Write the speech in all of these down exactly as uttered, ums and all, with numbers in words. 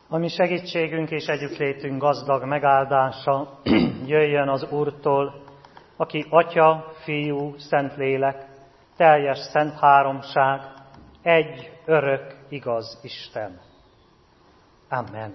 A mi segítségünk és együttlétünk gazdag megáldása jöjjön az Úrtól, aki Atya, Fiú, Szentlélek, teljes szent háromság, egy örök, igaz Isten. Amen.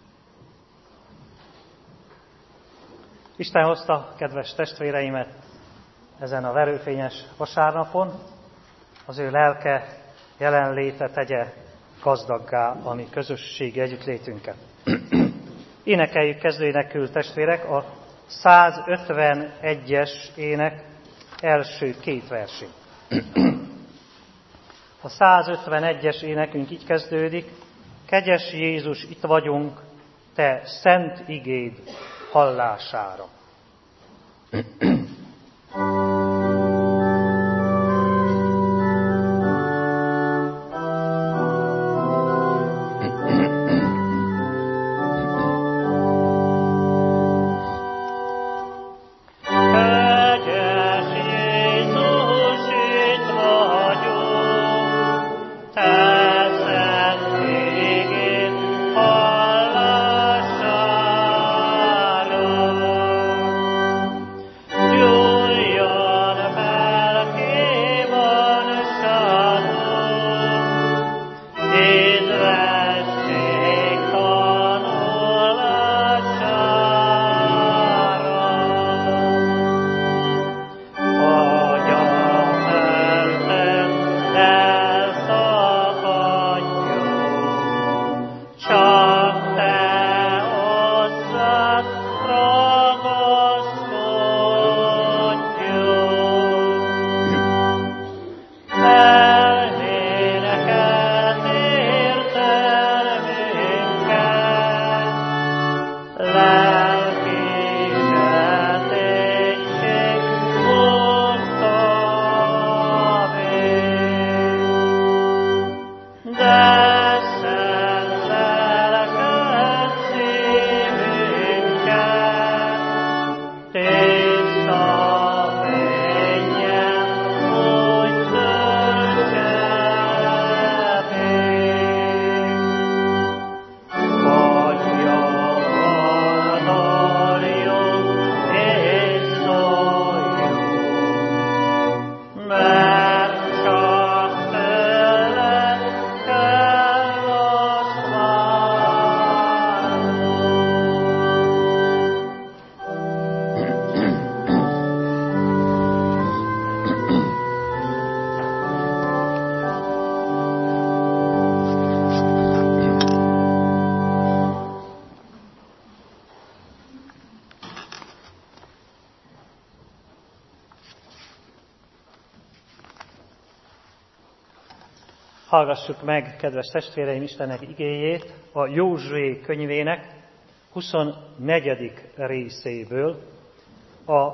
Isten hozta kedves testvéreimet ezen a verőfényes vasárnapon, az ő lelke jelenléte tegye gazdaggá a mi közösségi együttlétünket. Énekeljük kezdőénekül, testvérek, a százötvenegyes ének első két versét. A százötvenegyes énekünk így kezdődik: Kegyes Jézus, itt vagyunk, te szent igéd hallására. Hallgassuk meg, kedves testvéreim, Istennek igéjét a Józsué könyvének huszonnegyedik részéből, a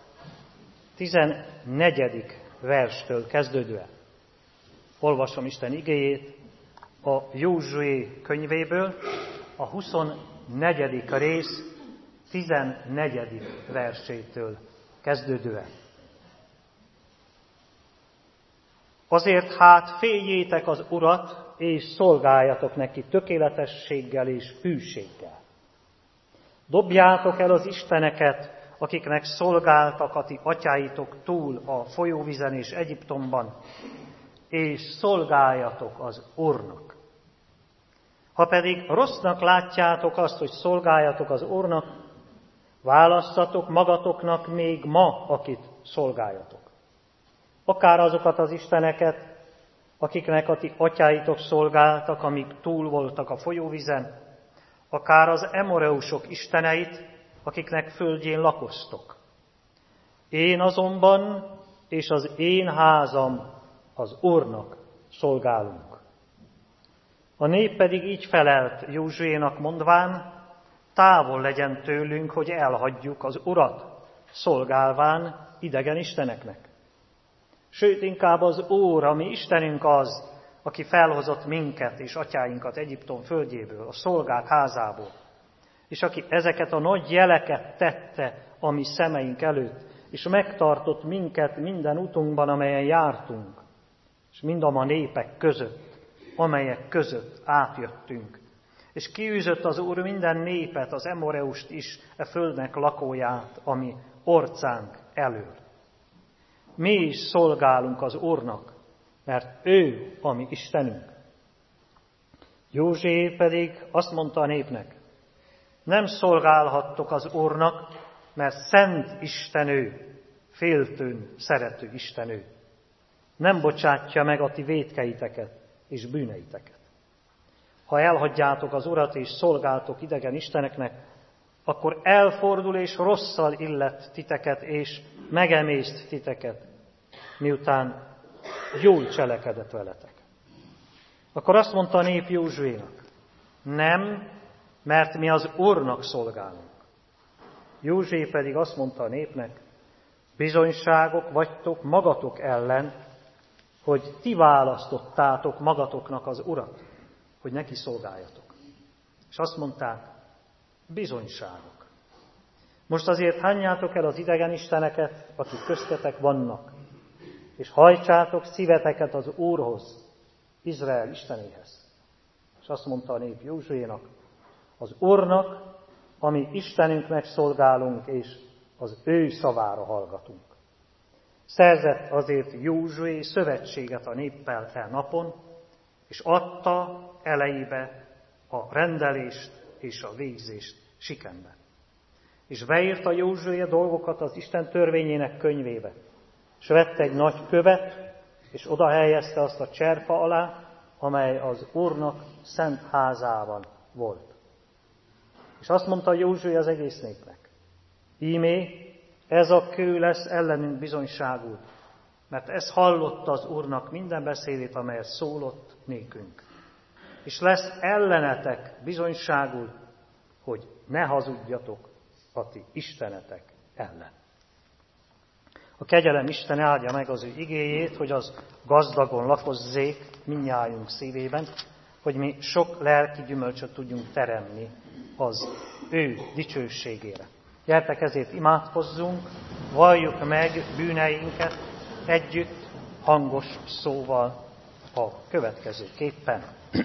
tizennegyedik verstől kezdődően. Olvasom Isten igéjét a Józsué könyvéből, a huszonnegyedik rész tizennegyedik versétől kezdődően. Azért hát féljétek az Urat, és szolgáljatok neki tökéletességgel és hűséggel. Dobjátok el az isteneket, akiknek szolgáltak a ti atyáitok túl a folyóvizen és Egyiptomban, és szolgáljatok az Úrnak. Ha pedig rossznak látjátok azt, hogy szolgáljatok az Úrnak, válasszatok magatoknak még ma, akit szolgáljatok. Akár azokat az isteneket, akiknek a ti atyáitok szolgáltak, amíg túl voltak a folyóvizen, akár az emoreusok isteneit, akiknek földjén lakoztok. Én azonban és az én házam az Úrnak szolgálunk. A nép pedig így felelt Józsuénak mondván, távol legyen tőlünk, hogy elhagyjuk az Urat, szolgálván idegen isteneknek. Sőt, inkább az Úr, ami Istenünk az, aki felhozott minket és atyáinkat Egyiptom földjéből, a szolgák házából, és aki ezeket a nagy jeleket tette a mi szemeink előtt, és megtartott minket minden utunkban, amelyen jártunk, és mind a ma népek között, amelyek között átjöttünk. És kiűzött az Úr minden népet, az Emoreust is, e földnek lakóját, ami orcánk elől. Mi is szolgálunk az Úrnak, mert ő a mi Istenünk. Józsué pedig azt mondta a népnek, nem szolgálhattok az Úrnak, mert szent Isten ő, féltőn szerető Isten ő. Nem bocsátja meg a ti vétkeiteket és bűneiteket. Ha elhagyjátok az Urat és szolgáltok idegen isteneknek, akkor elfordul és rosszal illet titeket és megemészt titeket, miután jól cselekedett veletek. Akkor azt mondta a nép Józsuénak, nem, mert mi az Úrnak szolgálunk. Józsué pedig azt mondta a népnek, bizonyságok vagytok magatok ellen, hogy ti választottátok magatoknak az Urat, hogy neki szolgáljatok. És azt mondták, bizonyságok. Most azért hányjátok el az idegen isteneket, akik köztetek vannak, és hajtsátok szíveteket az Úrhoz, Izrael Istenéhez. És azt mondta a nép Józsuénak, az Úrnak, ami Istenünknek szolgálunk, és az ő szavára hallgatunk. Szerzett azért Józsué szövetséget a néppel e napon, és adta elejébe a rendelést és a végzést Sikemben. És beírta Józsué dolgokat az Isten törvényének könyvébe, és vett egy nagy követ, és oda helyezte azt a cserpa alá, amely az Úrnak szent házában volt. És azt mondta Józsué az egész népnek, íme ez a kő lesz ellenünk bizonyságul, mert ez hallotta az Úrnak minden beszédét, amelyet szólott nékünk. És lesz ellenetek bizonyságul, hogy ne hazudjatok a ti istenetek ellen. A kegyelem Isten áldja meg az ő igéjét, hogy az gazdagon lakozzék mindnyájunk szívében, hogy mi sok lelki gyümölcsöt tudjunk teremni az ő dicsőségére. Gyertek, ezért imádkozzunk, valljuk meg bűneinket együtt, hangos szóval a következőképpen.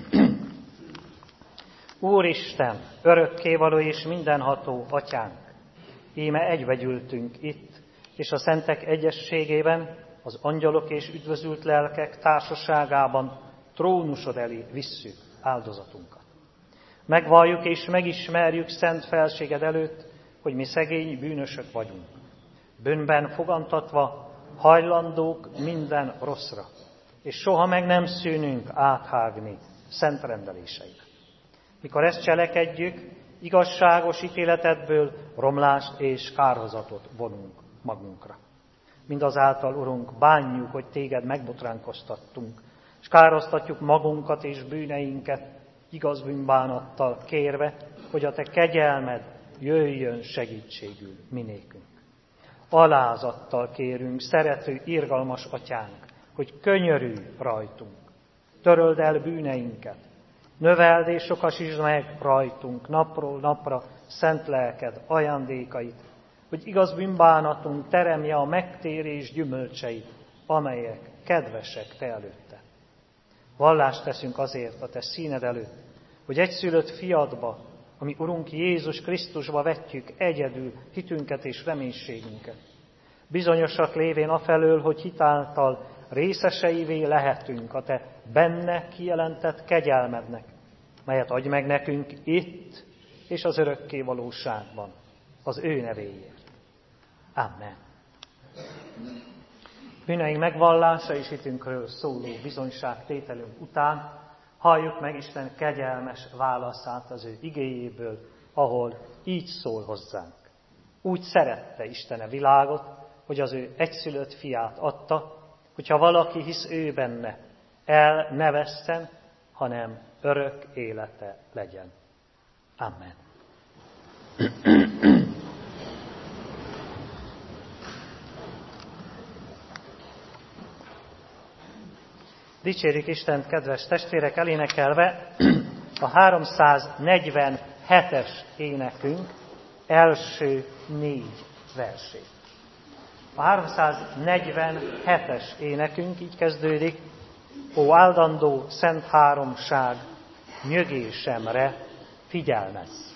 Úristen, örökkévaló és mindenható Atyánk, íme egyvegyültünk itt, és a szentek egyességében, az angyalok és üdvözült lelkek társaságában trónusod elé visszük áldozatunkat. Megvalljuk és megismerjük szent felséged előtt, hogy mi szegény bűnösök vagyunk. Bűnben fogantatva hajlandók minden rosszra, és soha meg nem szűnünk áthágni szent rendeléseinek. Mikor ezt cselekedjük, igazságos ítéletedből romlást és kárhozatot vonunk magunkra. Mindazáltal, Urunk, bánjuk, hogy téged megbotránkoztattunk, és károztatjuk magunkat és bűneinket igaz bűnbánattal kérve, hogy a te kegyelmed jöjjön segítségül minékünk. Alázattal kérünk, szerető, irgalmas Atyánk, hogy könyörülj rajtunk, töröld el bűneinket, növeld és sokasítsd meg rajtunk napról napra szent lelked ajándékait, hogy igaz bűnbánatunk teremje a megtérés gyümölcseit, amelyek kedvesek te előtte. Vallást teszünk azért a te színed előtt, hogy egyszülött fiadba, ami Urunk Jézus Krisztusba vetjük egyedül hitünket és reménységünket. Bizonyosak lévén afelől, hogy hitáltal részeseivé lehetünk a te benne kijelentett kegyelmednek, melyet adj meg nekünk itt és az örökké valóságban, az ő nevéért. Amen. Bűneink megvallása és hitünkről szóló bizonyságtételünk után halljuk meg Isten kegyelmes válaszát az ő igéjéből, ahol így szól hozzánk. Úgy szerette Isten a világot, hogy az ő egyszülött fiát adta, hogyha valaki hisz ő benne, el ne vesszen, hanem örök élete legyen. Amen. Dicsérjük Istent, kedves testvérek, elénekelve a háromszáznegyvenhetes énekünk első négy versét. A háromszáznegyvenhetes énekünk így kezdődik: Ó áldandó szent háromság, nyögésemre figyelmezz.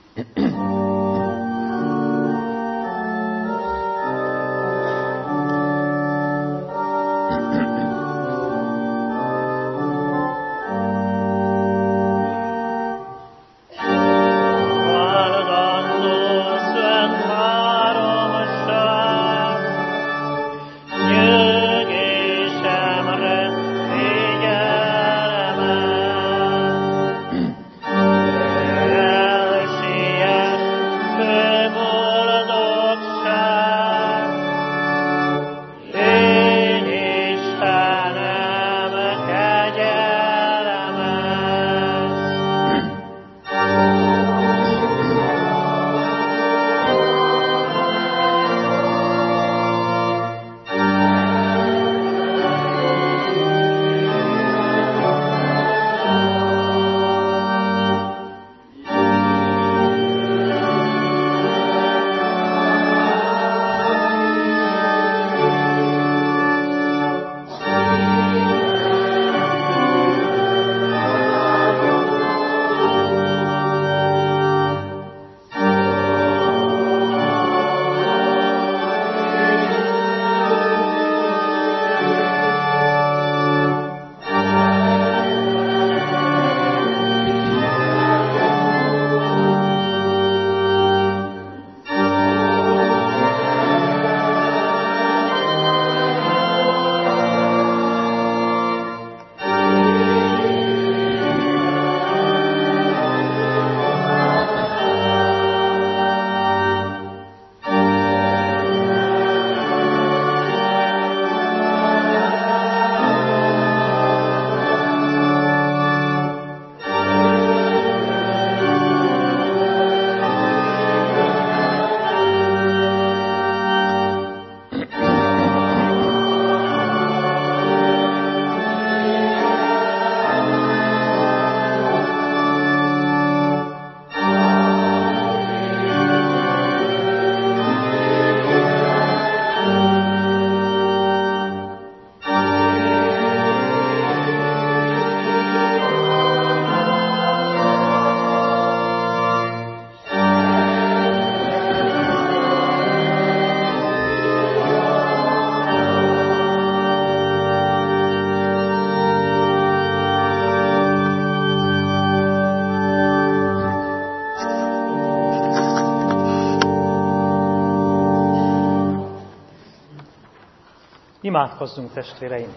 Imádkozzunk, testvéreim!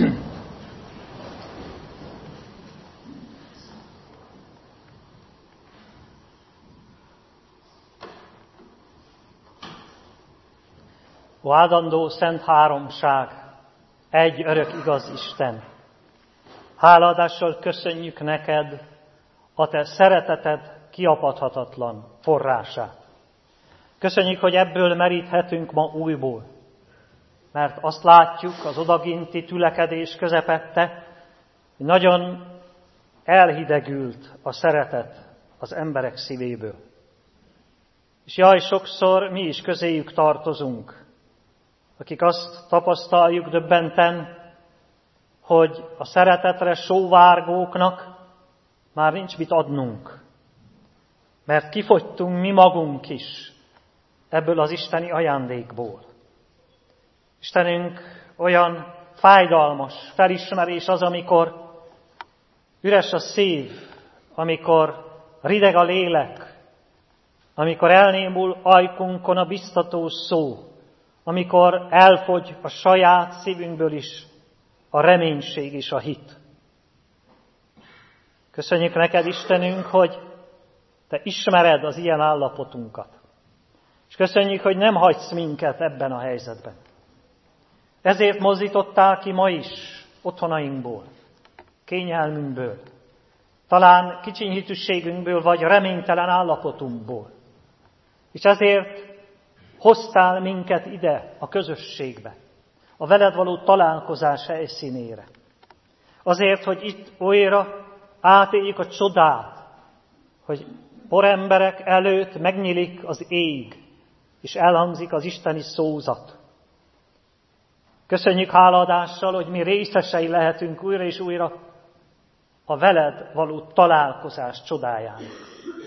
Ó áldandó szent háromság, egy örök igaz Isten! Hálaadással köszönjük neked a te szereteted kiapadhatatlan forrását. Köszönjük, hogy ebből meríthetünk ma újból, mert azt látjuk az odaginti tülekedés közepette, hogy nagyon elhidegült a szeretet az emberek szívéből. És jaj, sokszor mi is közéjük tartozunk, akik azt tapasztaljuk döbbenten, hogy a szeretetre sóvárgóknak már nincs mit adnunk, mert kifogytunk mi magunk is ebből az isteni ajándékból. Istenünk, olyan fájdalmas felismerés az, amikor üres a szív, amikor rideg a lélek, amikor elnémul ajkunkon a biztató szó, amikor elfogy a saját szívünkből is a reménység és a hit. Köszönjük neked, Istenünk, hogy te ismered az ilyen állapotunkat. És köszönjük, hogy nem hagysz minket ebben a helyzetben. Ezért mozdítottál ki ma is otthonainkból, kényelmünkből, talán kicsinyhitűségünkből vagy reménytelen állapotunkból. És ezért hoztál minket ide a közösségbe, a veled való találkozás helyszínére. Azért, hogy itt újra átéljük a csodát, hogy poremberek előtt megnyílik az ég, és elhangzik az isteni szózat. Köszönjük hálaadással, hogy mi részesei lehetünk újra és újra a veled való találkozás csodájának.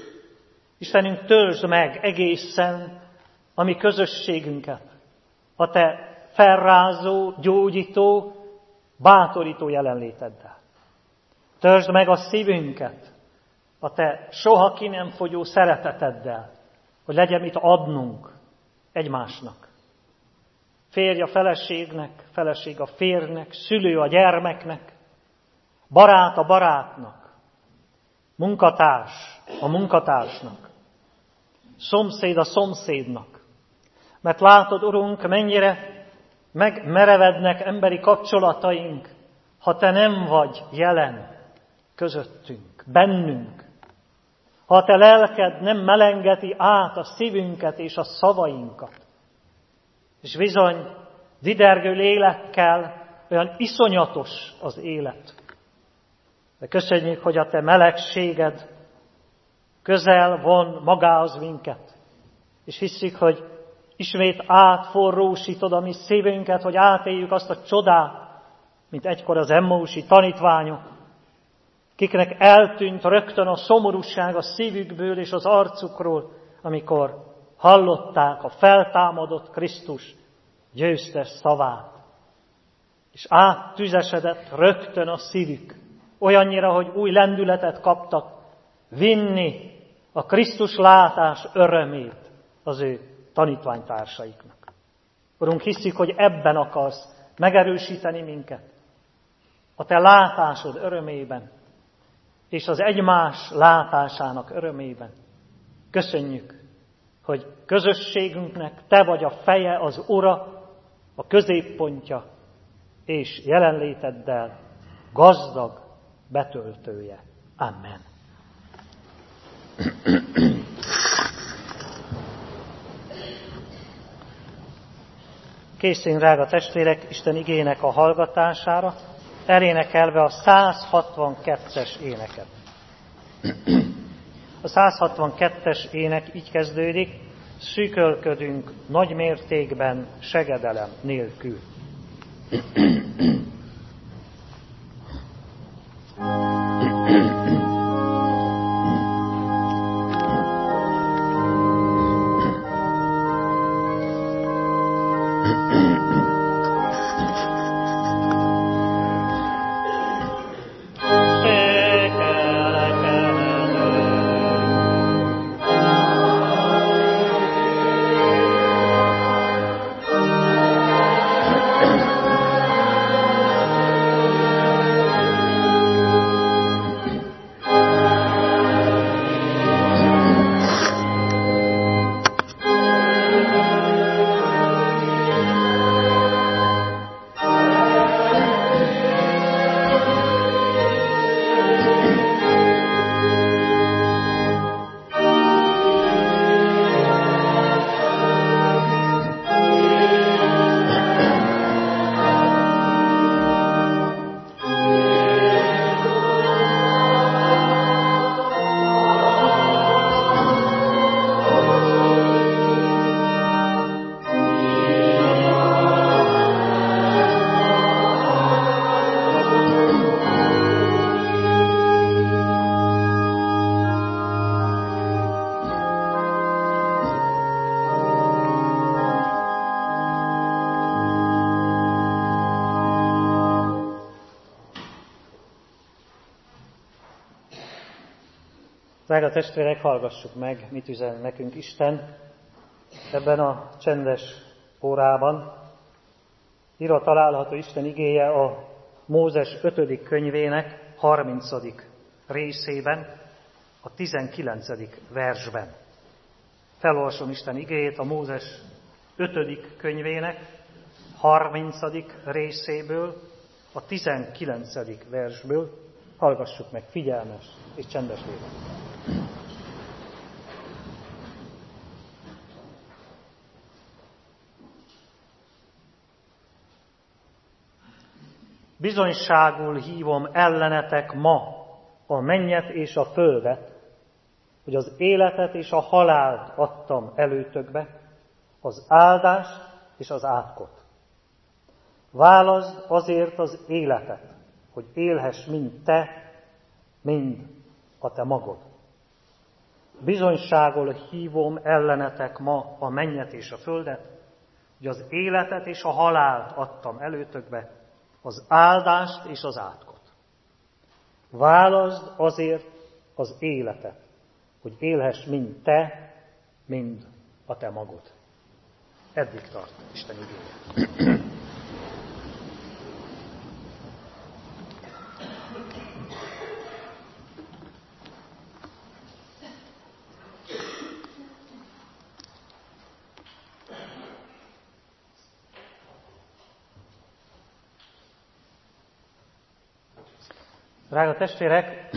Istenünk, töltsd meg egészen a mi közösségünket, a Te felrázó, gyógyító, bátorító jelenléteddel. Töltsd meg a szívünket a Te soha ki nem fogyó szereteteddel, hogy legyen mit adnunk egymásnak. Férj a feleségnek, feleség a férjnek, szülő a gyermeknek, barát a barátnak, munkatárs a munkatársnak, szomszéd a szomszédnak. Mert látod, Urunk, mennyire megmerevednek emberi kapcsolataink, ha Te nem vagy jelen közöttünk, bennünk. Ha a Te lelked nem melengeti át a szívünket és a szavainkat. És bizony, didergő lélekkel olyan iszonyatos az élet. De köszönjük, hogy a Te melegséged közel von magához minket. És hisszük, hogy ismét átforrósítod a mi szívünket, hogy átéljük azt a csodát, mint egykor az emmausi tanítványok, kiknek eltűnt rögtön a szomorúság a szívükből és az arcukról, amikor hallották a feltámadott Krisztus győztes szavát. És áttüzesedett rögtön a szívük, olyannyira, hogy új lendületet kaptak vinni a Krisztus látás örömét az ő tanítványtársaiknak. Urunk, hiszük, hogy ebben akarsz megerősíteni minket, a Te látásod örömében, és az egymás látásának örömében. Köszönjük, hogy közösségünknek Te vagy a feje, az Ura, a középpontja, és jelenléteddel gazdag betöltője. Amen. Készüljünk, drága testvérek, Isten igének a hallgatására, elénekelve a száz hatvankettes éneket. A száz hatvankettes ének így kezdődik: szűkölködünk nagy mértékben segedelem nélkül. Drága testvérek, hallgassuk meg, mit üzen nekünk Isten ebben a csendes órában. Írva található Isten igéje a Mózes ötödik könyvének harmincadik részében, a tizenkilencedik versben. Felolvasom Isten igéjét a Mózes ötödik könyvének harmincadik részéből, a tizenkilencedik versből. Hallgassuk meg figyelmes és csendes lélekkel. Bizonyságul hívom ellenetek ma a mennyet és a földet, hogy az életet és a halált adtam előtökbe, az áldást és az átkot. Válaszd azért az életet, hogy élhess mind te, mind a te magod. bizonyságol hívom ellenetek ma a mennyet és a földet, hogy az életet és a halált adtam előtökbe, az áldást és az átkot. Válaszd azért az életet, hogy élhess mind te, mind a te magod. Eddig tart Isten igéje. Drága testvérek,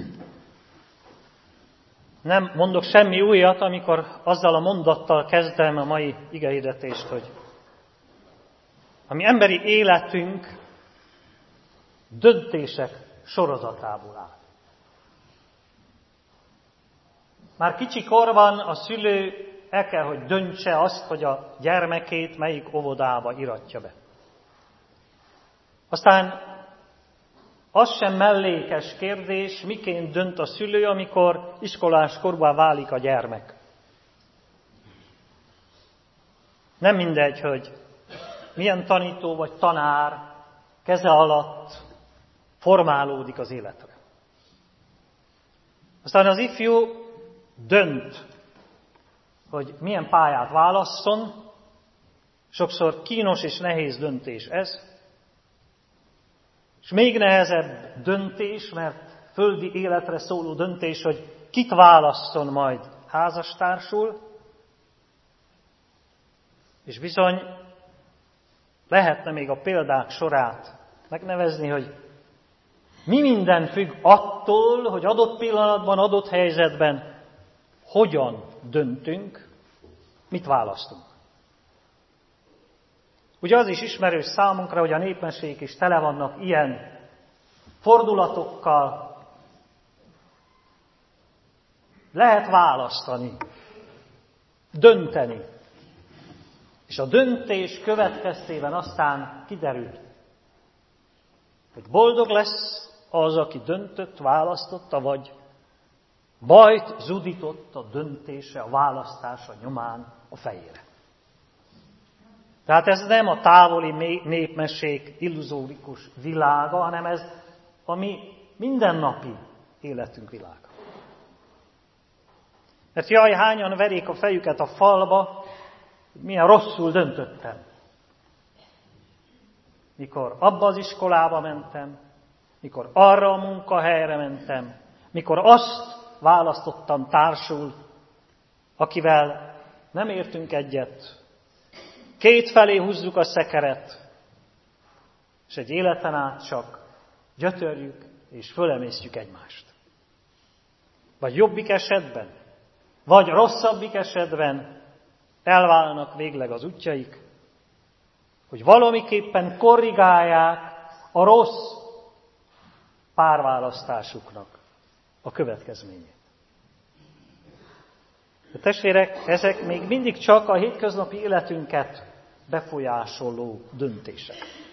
nem mondok semmi újat, amikor azzal a mondattal kezdem a mai igehirdetést, hogy a mi emberi életünk döntések sorozatából áll. Már kicsi korban a szülő el kell, hogy döntse azt, hogy a gyermekét melyik óvodába iratja be. Aztán az sem mellékes kérdés, miként dönt a szülő, amikor iskolás korban válik a gyermek. Nem mindegy, hogy milyen tanító vagy tanár keze alatt formálódik az életre. Aztán az ifjú dönt, hogy milyen pályát válasszon, sokszor kínos és nehéz döntés ez, és még nehezebb döntés, mert földi életre szóló döntés, hogy kit válasszon majd házastársul, és bizony lehetne még a példák sorát megnevezni, hogy mi minden függ attól, hogy adott pillanatban, adott helyzetben hogyan döntünk, mit választunk. Ugye az is ismerős számunkra, hogy a népmesék is tele vannak ilyen fordulatokkal. Lehet választani, dönteni. És a döntés következtében aztán kiderül, hogy boldog lesz az, aki döntött, választotta, vagy bajt zudított a döntése, a választása nyomán a fejére. Tehát ez nem a távoli népmesék illuzórikus világa, hanem ez a mi mindennapi életünk világa. Mert jaj, hányan verik a fejüket a falba, hogy milyen rosszul döntöttem. Mikor abba az iskolába mentem, mikor arra a munkahelyre mentem, mikor azt választottam társul, akivel nem értünk egyet, kétfelé húzzuk a szekeret, és egy életen át csak gyötörjük és fölemésztjük egymást. Vagy jobbik esetben, vagy rosszabbik esetben elválnak végleg az útjaik, hogy valamiképpen korrigálják a rossz párválasztásuknak a következményét. De testvérek, ezek még mindig csak a hétköznapi életünket befolyásoló döntések.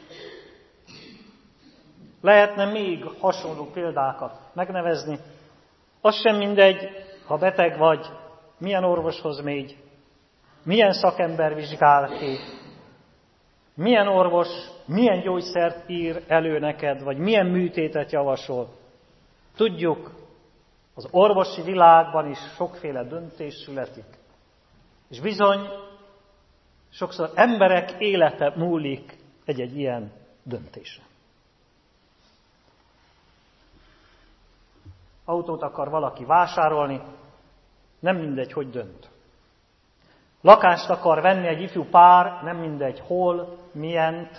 Lehetne még hasonló példákat megnevezni. Az sem mindegy, ha beteg vagy, milyen orvoshoz mégy, milyen szakember vizsgál ki, milyen orvos, milyen gyógyszert ír elő neked, vagy milyen műtétet javasol. Tudjuk, az orvosi világban is sokféle döntés születik. És bizony, sokszor emberek élete múlik egy-egy ilyen döntése. Autót akar valaki vásárolni, nem mindegy, hogy dönt. Lakást akar venni egy ifjú pár, nem mindegy, hol, milyent,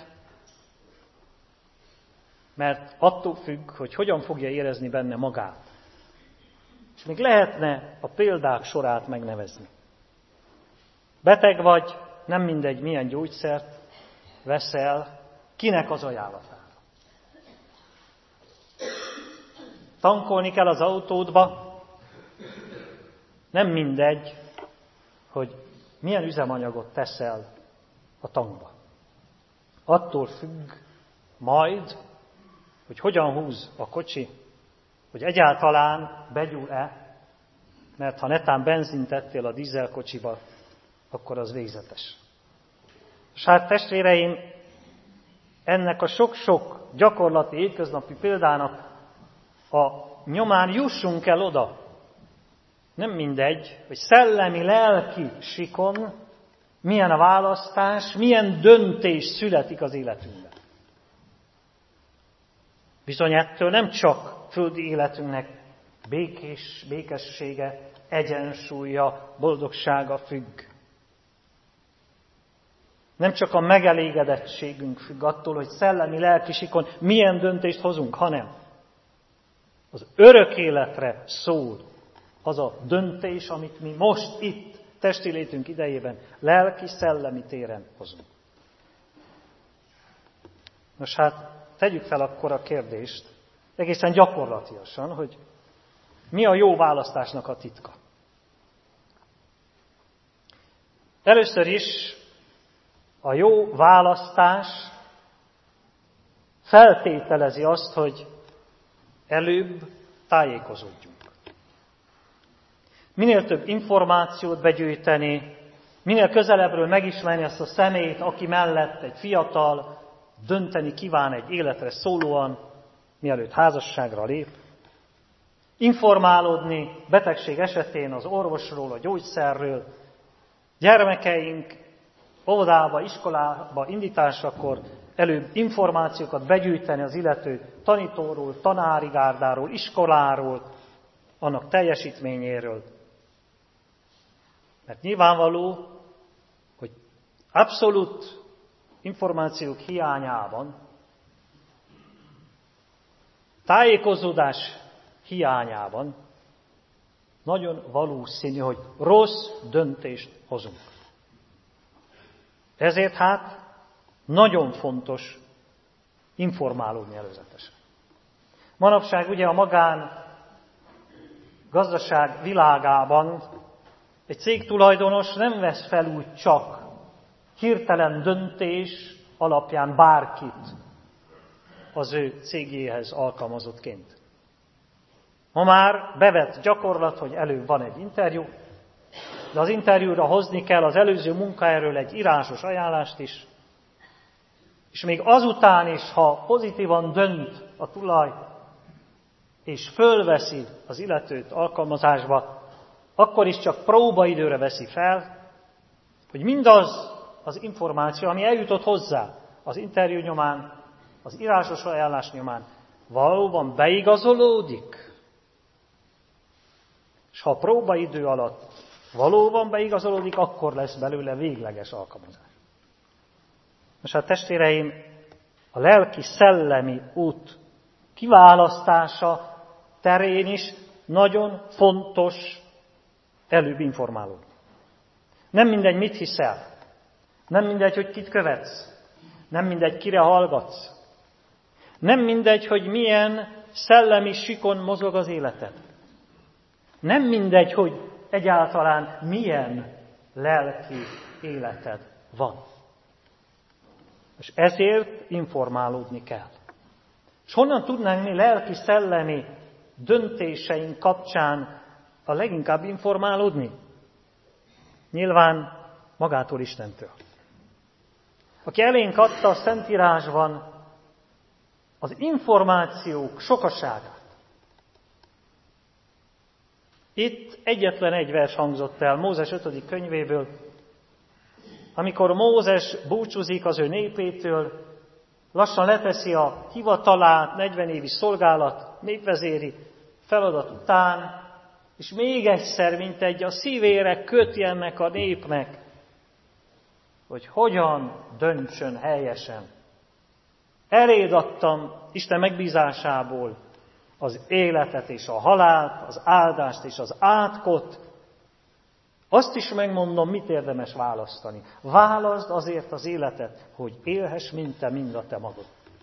mert attól függ, hogy hogyan fogja érezni benne magát. És még lehetne a példák sorát megnevezni. Beteg vagy, nem mindegy, milyen gyógyszert veszel, kinek az ajánlatára. Tankolni kell az autódba, nem mindegy, hogy milyen üzemanyagot teszel a tankba. Attól függ majd, hogy hogyan húz a kocsi, hogy egyáltalán begyúl-e, mert ha netán benzint tettél a dízelkocsiba, akkor az végzetes. És hát testvéreim, ennek a sok-sok gyakorlati, hétköznapi példának a nyomán jussunk el oda. Nem mindegy, hogy szellemi, lelki sikon milyen a választás, milyen döntés születik az életünkben. Bizony ettől nem csak földi életünknek békés, békessége, egyensúlya, boldogsága függ. Nem csak a megelégedettségünk függ attól, hogy szellemi, lelki sikon milyen döntést hozunk, hanem az örök életre szól az a döntés, amit mi most itt, testi létünk idejében, lelki, szellemi téren hozunk. Nos hát, tegyük fel akkor a kérdést, egészen gyakorlatiasan, hogy mi a jó választásnak a titka. Először is a jó választás feltételezi azt, hogy előbb tájékozódjunk. Minél több információt begyűjteni, minél közelebbről megismerni azt a személyt, aki mellett egy fiatal dönteni kíván egy életre szólóan, mielőtt házasságra lép. Informálódni betegség esetén az orvosról, a gyógyszerről, gyermekeink óvodába, iskolába indításakor előbb információkat begyűjteni az illető tanítóról, tanári gárdáról, iskoláról, annak teljesítményéről. Mert nyilvánvaló, hogy abszolút információk hiányában, tájékozódás hiányában nagyon valószínű, hogy rossz döntést hozunk. Ezért hát nagyon fontos informálódni előzetesen. Manapság ugye a magán gazdaság világában egy cégtulajdonos nem vesz fel úgy csak hirtelen döntés alapján bárkit az ő cégéhez alkalmazottként. Ma már bevett gyakorlat, hogy előbb van egy interjú, de az interjúra hozni kell az előző munkaerről egy írásos ajánlást is, és még azután is, ha pozitívan dönt a tulaj, és fölveszi az illetőt alkalmazásba, akkor is csak próbaidőre veszi fel, hogy mindaz az információ, ami eljutott hozzá az interjú nyomán, az írásos ajánlás nyomán, valóban beigazolódik. És ha a próbaidő alatt valóban beigazolódik, akkor lesz belőle végleges alkalmazás. Most hát testvéreim, a lelki-szellemi út kiválasztása terén is nagyon fontos előbb informálódni. Nem mindegy, mit hiszel. Nem mindegy, hogy kit követsz. Nem mindegy, kire hallgatsz. Nem mindegy, hogy milyen szellemi sikon mozog az életed. Nem mindegy, hogy egyáltalán milyen lelki életed van. És ezért informálódni kell. És honnan tudnánk mi lelki-szellemi döntéseink kapcsán a leginkább informálódni? Nyilván magától Istentől. Aki elénk adta a Szentírásban az információk sokaságát. Itt egyetlen egy vers hangzott el Mózes ötödik könyvéből, amikor Mózes búcsúzik az ő népétől, lassan leteszi a hivatalát, negyven évi szolgálat, népvezéri feladat után, és még egyszer, mint egy a szívére köti ennek a népnek, hogy hogyan döntsön helyesen. Eléd adtam Isten megbízásából az életet és a halált, az áldást és az átkot. Azt is megmondom, mit érdemes választani. Válaszd azért az életet, hogy élhess, mint te, mind a te magad.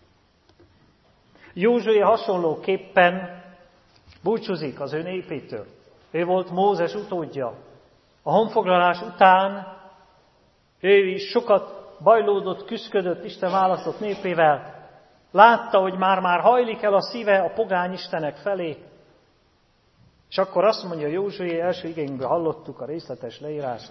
Józsué hasonlóképpen búcsúzik az ő népétől. Ő volt Mózes utódja. A honfoglalás után ő is sokat bajlódott, küszködött Isten választott népével. Látta, hogy már-már hajlik el a szíve a pogány istenek felé. És akkor azt mondja Józsué, első igényben hallottuk a részletes leírást.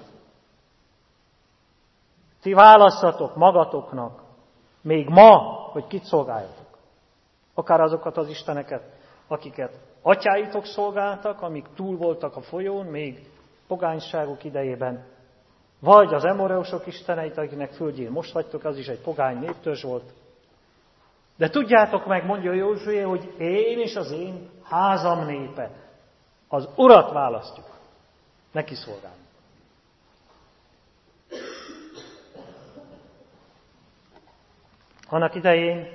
Ti válasszatok magatoknak még ma, hogy kit szolgáljatok. Akár azokat az isteneket, akiket atyáitok szolgáltak, amik túl voltak a folyón, még pogányságok idejében, vagy az emoreusok isteneit, akinek földjén most vagytok, az is egy pogány néptörzs volt. De tudjátok meg, mondja Józsué, hogy én és az én házam népe az Urat választjuk, neki szolgálni. Annak idején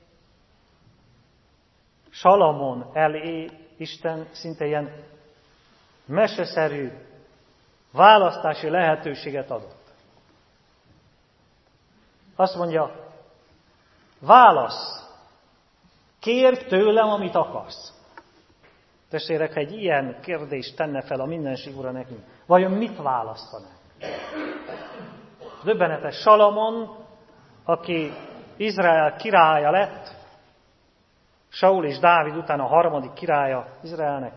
Salamon elé Isten szinte ilyen meseszerű választási lehetőséget adott. Azt mondja, válasz, kérj tőlem, amit akarsz. Testvérek, ha egy ilyen kérdést tenne fel a mindenség Ura nekünk, vajon mit választanánk? Döbbenetes, Salamon, aki Izrael királya lett, Saul és Dávid után a harmadik királya Izraelnek.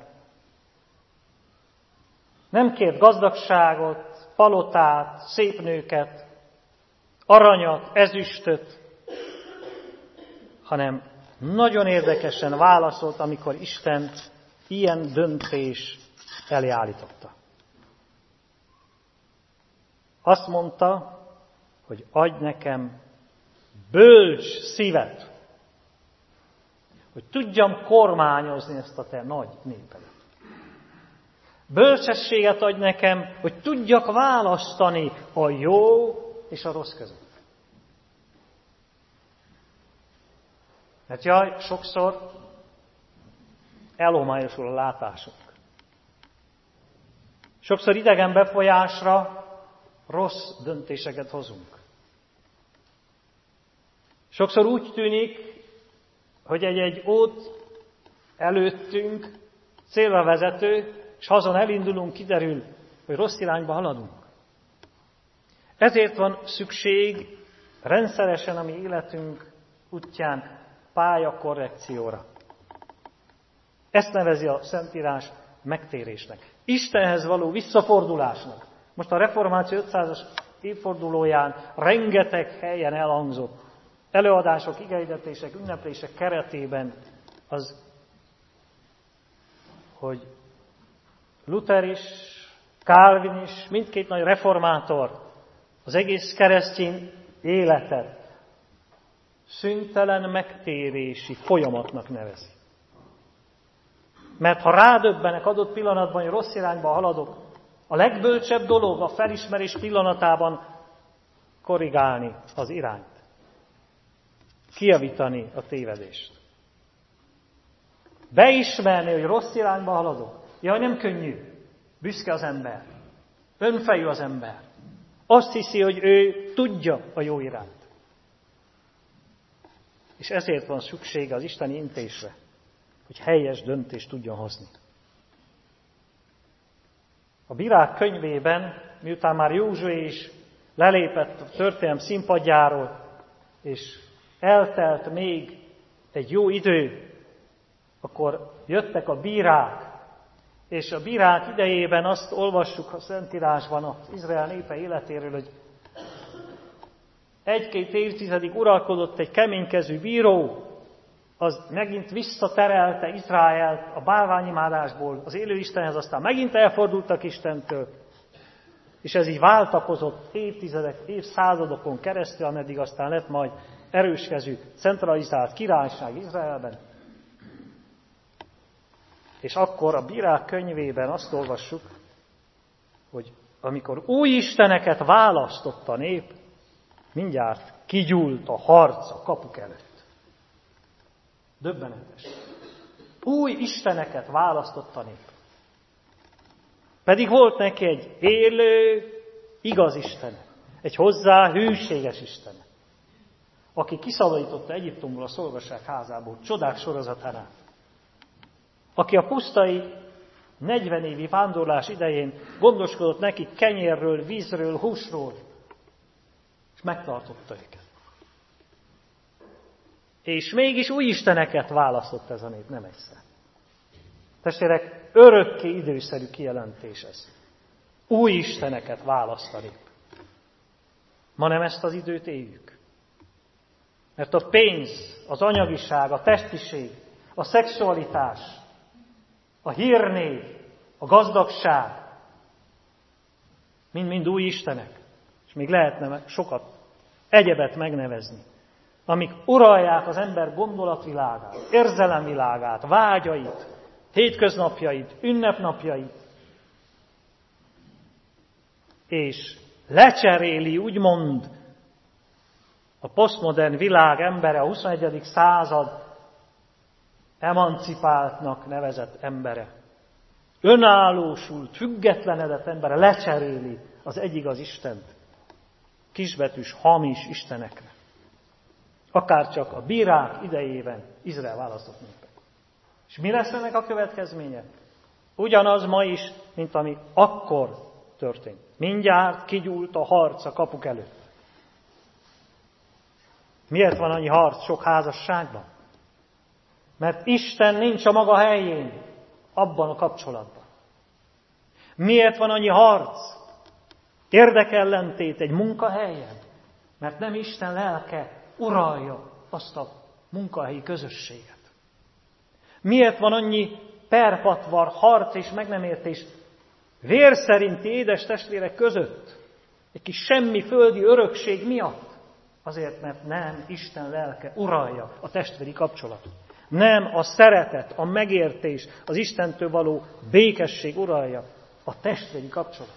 Nem kért gazdagságot, palotát, szép nőket, aranyat, ezüstöt, hanem nagyon érdekesen válaszolt, amikor Isten ilyen döntés elé állította. Azt mondta, hogy adj nekem bölcs szívet, hogy tudjam kormányozni ezt a te nagy népedet. Bölcsességet adj nekem, hogy tudjak választani a jó és a rossz között. Mert jaj, sokszor elhomályosul a látásunk. Sokszor idegen befolyásra rossz döntéseket hozunk. Sokszor úgy tűnik, hogy egy-egy út előttünk célra vezető, és ha azon elindulunk, kiderül, hogy rossz irányba haladunk. Ezért van szükség rendszeresen a mi életünk útján pályakorrekcióra. Ezt nevezi a Szentírás megtérésnek. Istenhez való visszafordulásnak. Most a reformáció ötszázas évfordulóján rengeteg helyen elhangzott előadások, igehirdetések, ünneplések keretében az, hogy Luther is, Calvin is, mindkét nagy reformátor az egész keresztény életet szüntelen megtérési folyamatnak nevezi. Mert ha rádöbbenek adott pillanatban, hogy rossz irányba haladok, a legbölcsebb dolog a felismerés pillanatában korrigálni az irányt. Kijavítani a tévedést. Beismerni, hogy rossz irányba haladok. Jaj, nem könnyű. Büszke az ember. Önfejű az ember. Azt hiszi, hogy ő tudja a jó irányt. És ezért van szüksége az isteni intésre, hogy helyes döntést tudjon hozni. A Bírák könyvében, miután már Józsué is lelépett a történelem színpadjáról, és eltelt még egy jó idő, akkor jöttek a bírák, és a bírák idejében azt olvassuk a Szentírásban az Izrael népe életéről, hogy egy-két évtizedig uralkodott egy keménykezű bíró, az megint visszaterelte Izraelt a bálványimádásból az élő Istenhez, aztán megint elfordultak Istentől, és ez így váltakozott évtizedek, évszázadokon keresztül, ameddig aztán lett majd erőskezű, centralizált királyság Izraelben. És akkor a Bírák könyvében azt olvassuk, hogy amikor új isteneket választott a nép, mindjárt kigyúlt a harc a kapuk előtt. Döbbenetes. Új isteneket választott a nép. Pedig volt neki egy élő, igaz istene, egy hozzá hűséges istene, aki kiszabadította Egyiptomból a szolgaság házából, csodák sorozatán át. Aki a pusztai negyven évi vándorlás idején gondoskodott nekik kenyérről, vízről, húsról, és megtartotta őket. És mégis új isteneket választott ez a nép, nem egyszer. Testvérek, örökké időszerű kijelentés ez. Új isteneket választani. Ma nem ezt az időt éljük. Mert a pénz, az anyagiság, a testiség, a szexualitás, a hírnév, a gazdagság, mind-mind új istenek. És még lehetne sokat egyebet megnevezni, amik uralják az ember gondolatvilágát, érzelemvilágát, vágyait, hétköznapjait, ünnepnapjait, és lecseréli, úgymond, a posztmodern világ embere, a huszonegyedik század emancipáltnak nevezett embere, önállósult, függetlenedett embere lecseréli az egyigaz Istent kisbetűs, hamis istenekre. Akárcsak a bírák idejében Izrael választott népek. És mi lesz ennek a következménye? Ugyanaz ma is, mint ami akkor történt. Mindjárt kigyúlt a harc a kapuk előtt. Miért van annyi harc sok házasságban? Mert Isten nincs a maga helyén abban a kapcsolatban. Miért van annyi harc? Érdekellentét egy munkahelyen? Mert nem Isten lelke uralja azt a munkahelyi közösséget. Miért van annyi perpatvar, harc és meg nem értés vér szerinti édes testvérek között? Egy kis semmi földi örökség miatt? Azért, mert nem Isten lelke uralja a testvéri kapcsolatot. Nem a szeretet, a megértés, az Istentől való békesség uralja a testvéri kapcsolatot.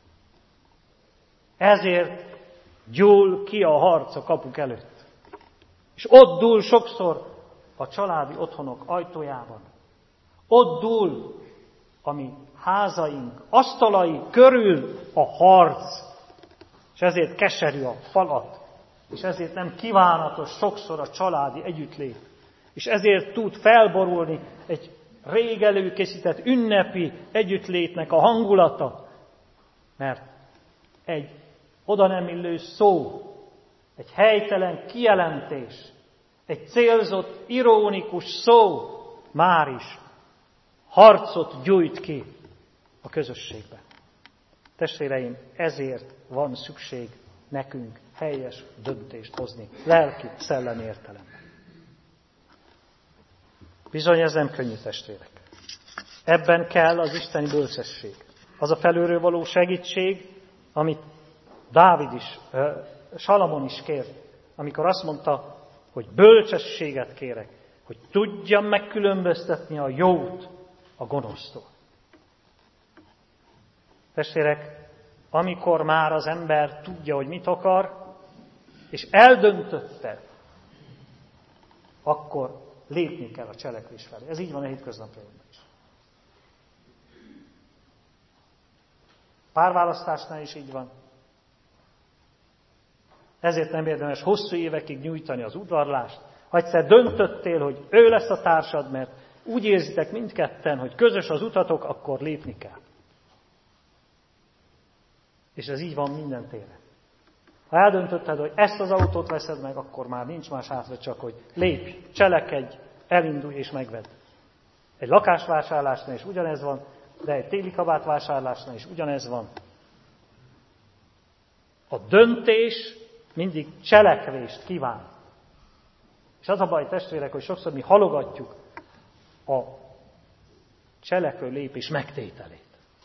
Ezért gyúl ki a harc a kapuk előtt. És ott dúl sokszor a családi otthonok ajtójában. Ott dúl a mi házaink, asztalai körül a harc. És ezért keserű a falat. És ezért nem kívánatos sokszor a családi együttlét. És ezért tud felborulni egy rég előkészített ünnepi együttlétnek a hangulata. Mert egy oda nem illő szó, egy helytelen kijelentés, egy célzott, ironikus szó már is harcot gyújt ki a közösségben. Testvéreim, ezért van szükség nekünk helyes döntést hozni, lelki, szellemi értelemben. Bizony ez nem könnyű, testvérek. Ebben kell az isteni bölcsesség. Az a felülről való segítség, amit Dávid is, Salamon is kért, amikor azt mondta, hogy bölcsességet kérek, hogy tudjam megkülönböztetni a jót a gonosztól. Testvérek, amikor már az ember tudja, hogy mit akar, és eldöntötte, akkor lépni kell a cselekvés felé. Ez így van a hétköznapjainkban is. Párválasztásnál is így van. Ezért nem érdemes hosszú évekig nyújtani az udvarlást. Ha egyszer döntöttél, hogy ő lesz a társad, mert úgy érzitek mindketten, hogy közös az utatok, akkor lépni kell. És ez így van minden téren. Ha eldöntötted, hogy ezt az autót veszed meg, akkor már nincs más hátra, csak hogy lépj, cselekedj, elindulj és megvedd. Egy lakásvásárlásnál is ugyanez van, de egy téli kabát vásárlásnál is ugyanez van. A döntés mindig cselekvést kíván. És az a baj, testvérek, hogy sokszor mi halogatjuk a cselekvő lépés megtételét.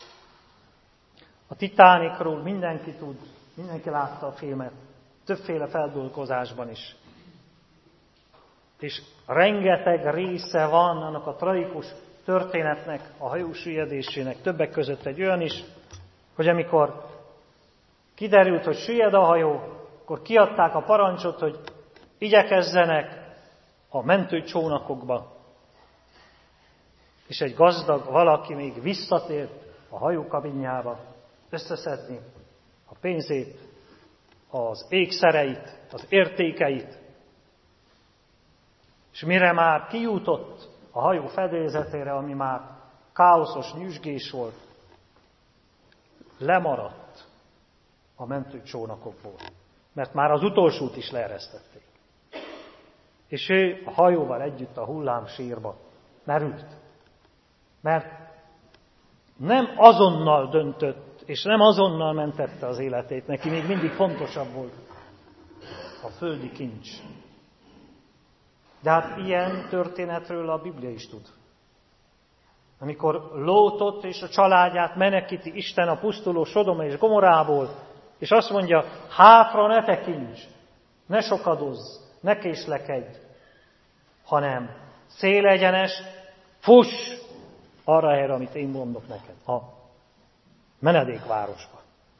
A Titanicról mindenki tud, mindenki látta a filmet, többféle feldolgozásban is. És rengeteg része van annak a tragikus történetnek, a hajó süllyedésének, többek között egy olyan is, hogy amikor kiderült, hogy süllyed a hajó, akkor kiadták a parancsot, hogy igyekezzenek a mentőcsónakokba. És egy gazdag valaki még visszatért a hajó kabinjába összeszedni a pénzét, az ékszereit, az értékeit. És mire már kijutott a hajó fedélzetére, ami már káoszos, nyüzsgés volt, lemaradt a mentőcsónakokból, mert már az utolsót is leeresztették. És ő a hajóval együtt a hullámsírba merült. Mert nem azonnal döntött, és nem azonnal mentette az életét. Neki még mindig fontosabb volt a földi kincs. De hát ilyen történetről a Biblia is tud. Amikor Lótot és a családját menekíti Isten a pusztuló Sodoma és Gomorából, és azt mondja, hátra ne tekints, ne sokadozz, ne késlekedj, hanem szélegyenes, fuss arra helyre, amit én mondok neked, a menedékvárosba.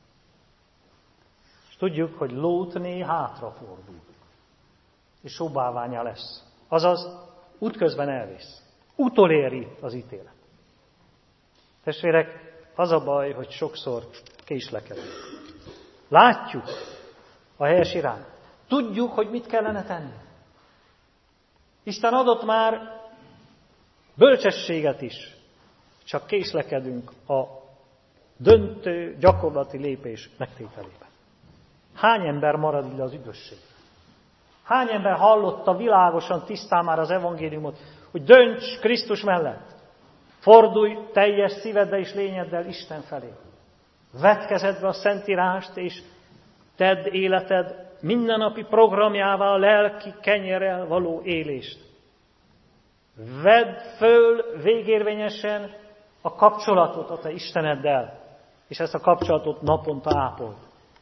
És tudjuk, hogy Lótné hátrafordul, és Sobáványa lesz. Azaz, útközben elvész. Utoléri az ítélet. Testvérek, az a baj, hogy sokszor késlekedünk. Látjuk a helyes irányt. Tudjuk, hogy mit kellene tenni. Isten adott már bölcsességet is, csak késlekedünk a döntő, gyakorlati lépés megtételében. Hány ember marad ide az üdvösségre? Hány ember hallotta világosan, tisztán már az evangéliumot, hogy dönts Krisztus mellett. Fordulj teljes szíveddel és lényeddel Isten felé. Vedd kezedbe a Szentírást, és tedd életed mindennapi programjává a lelki kenyerrel való élést. Vedd föl végérvényesen a kapcsolatot a te Isteneddel, és ezt a kapcsolatot naponta ápold.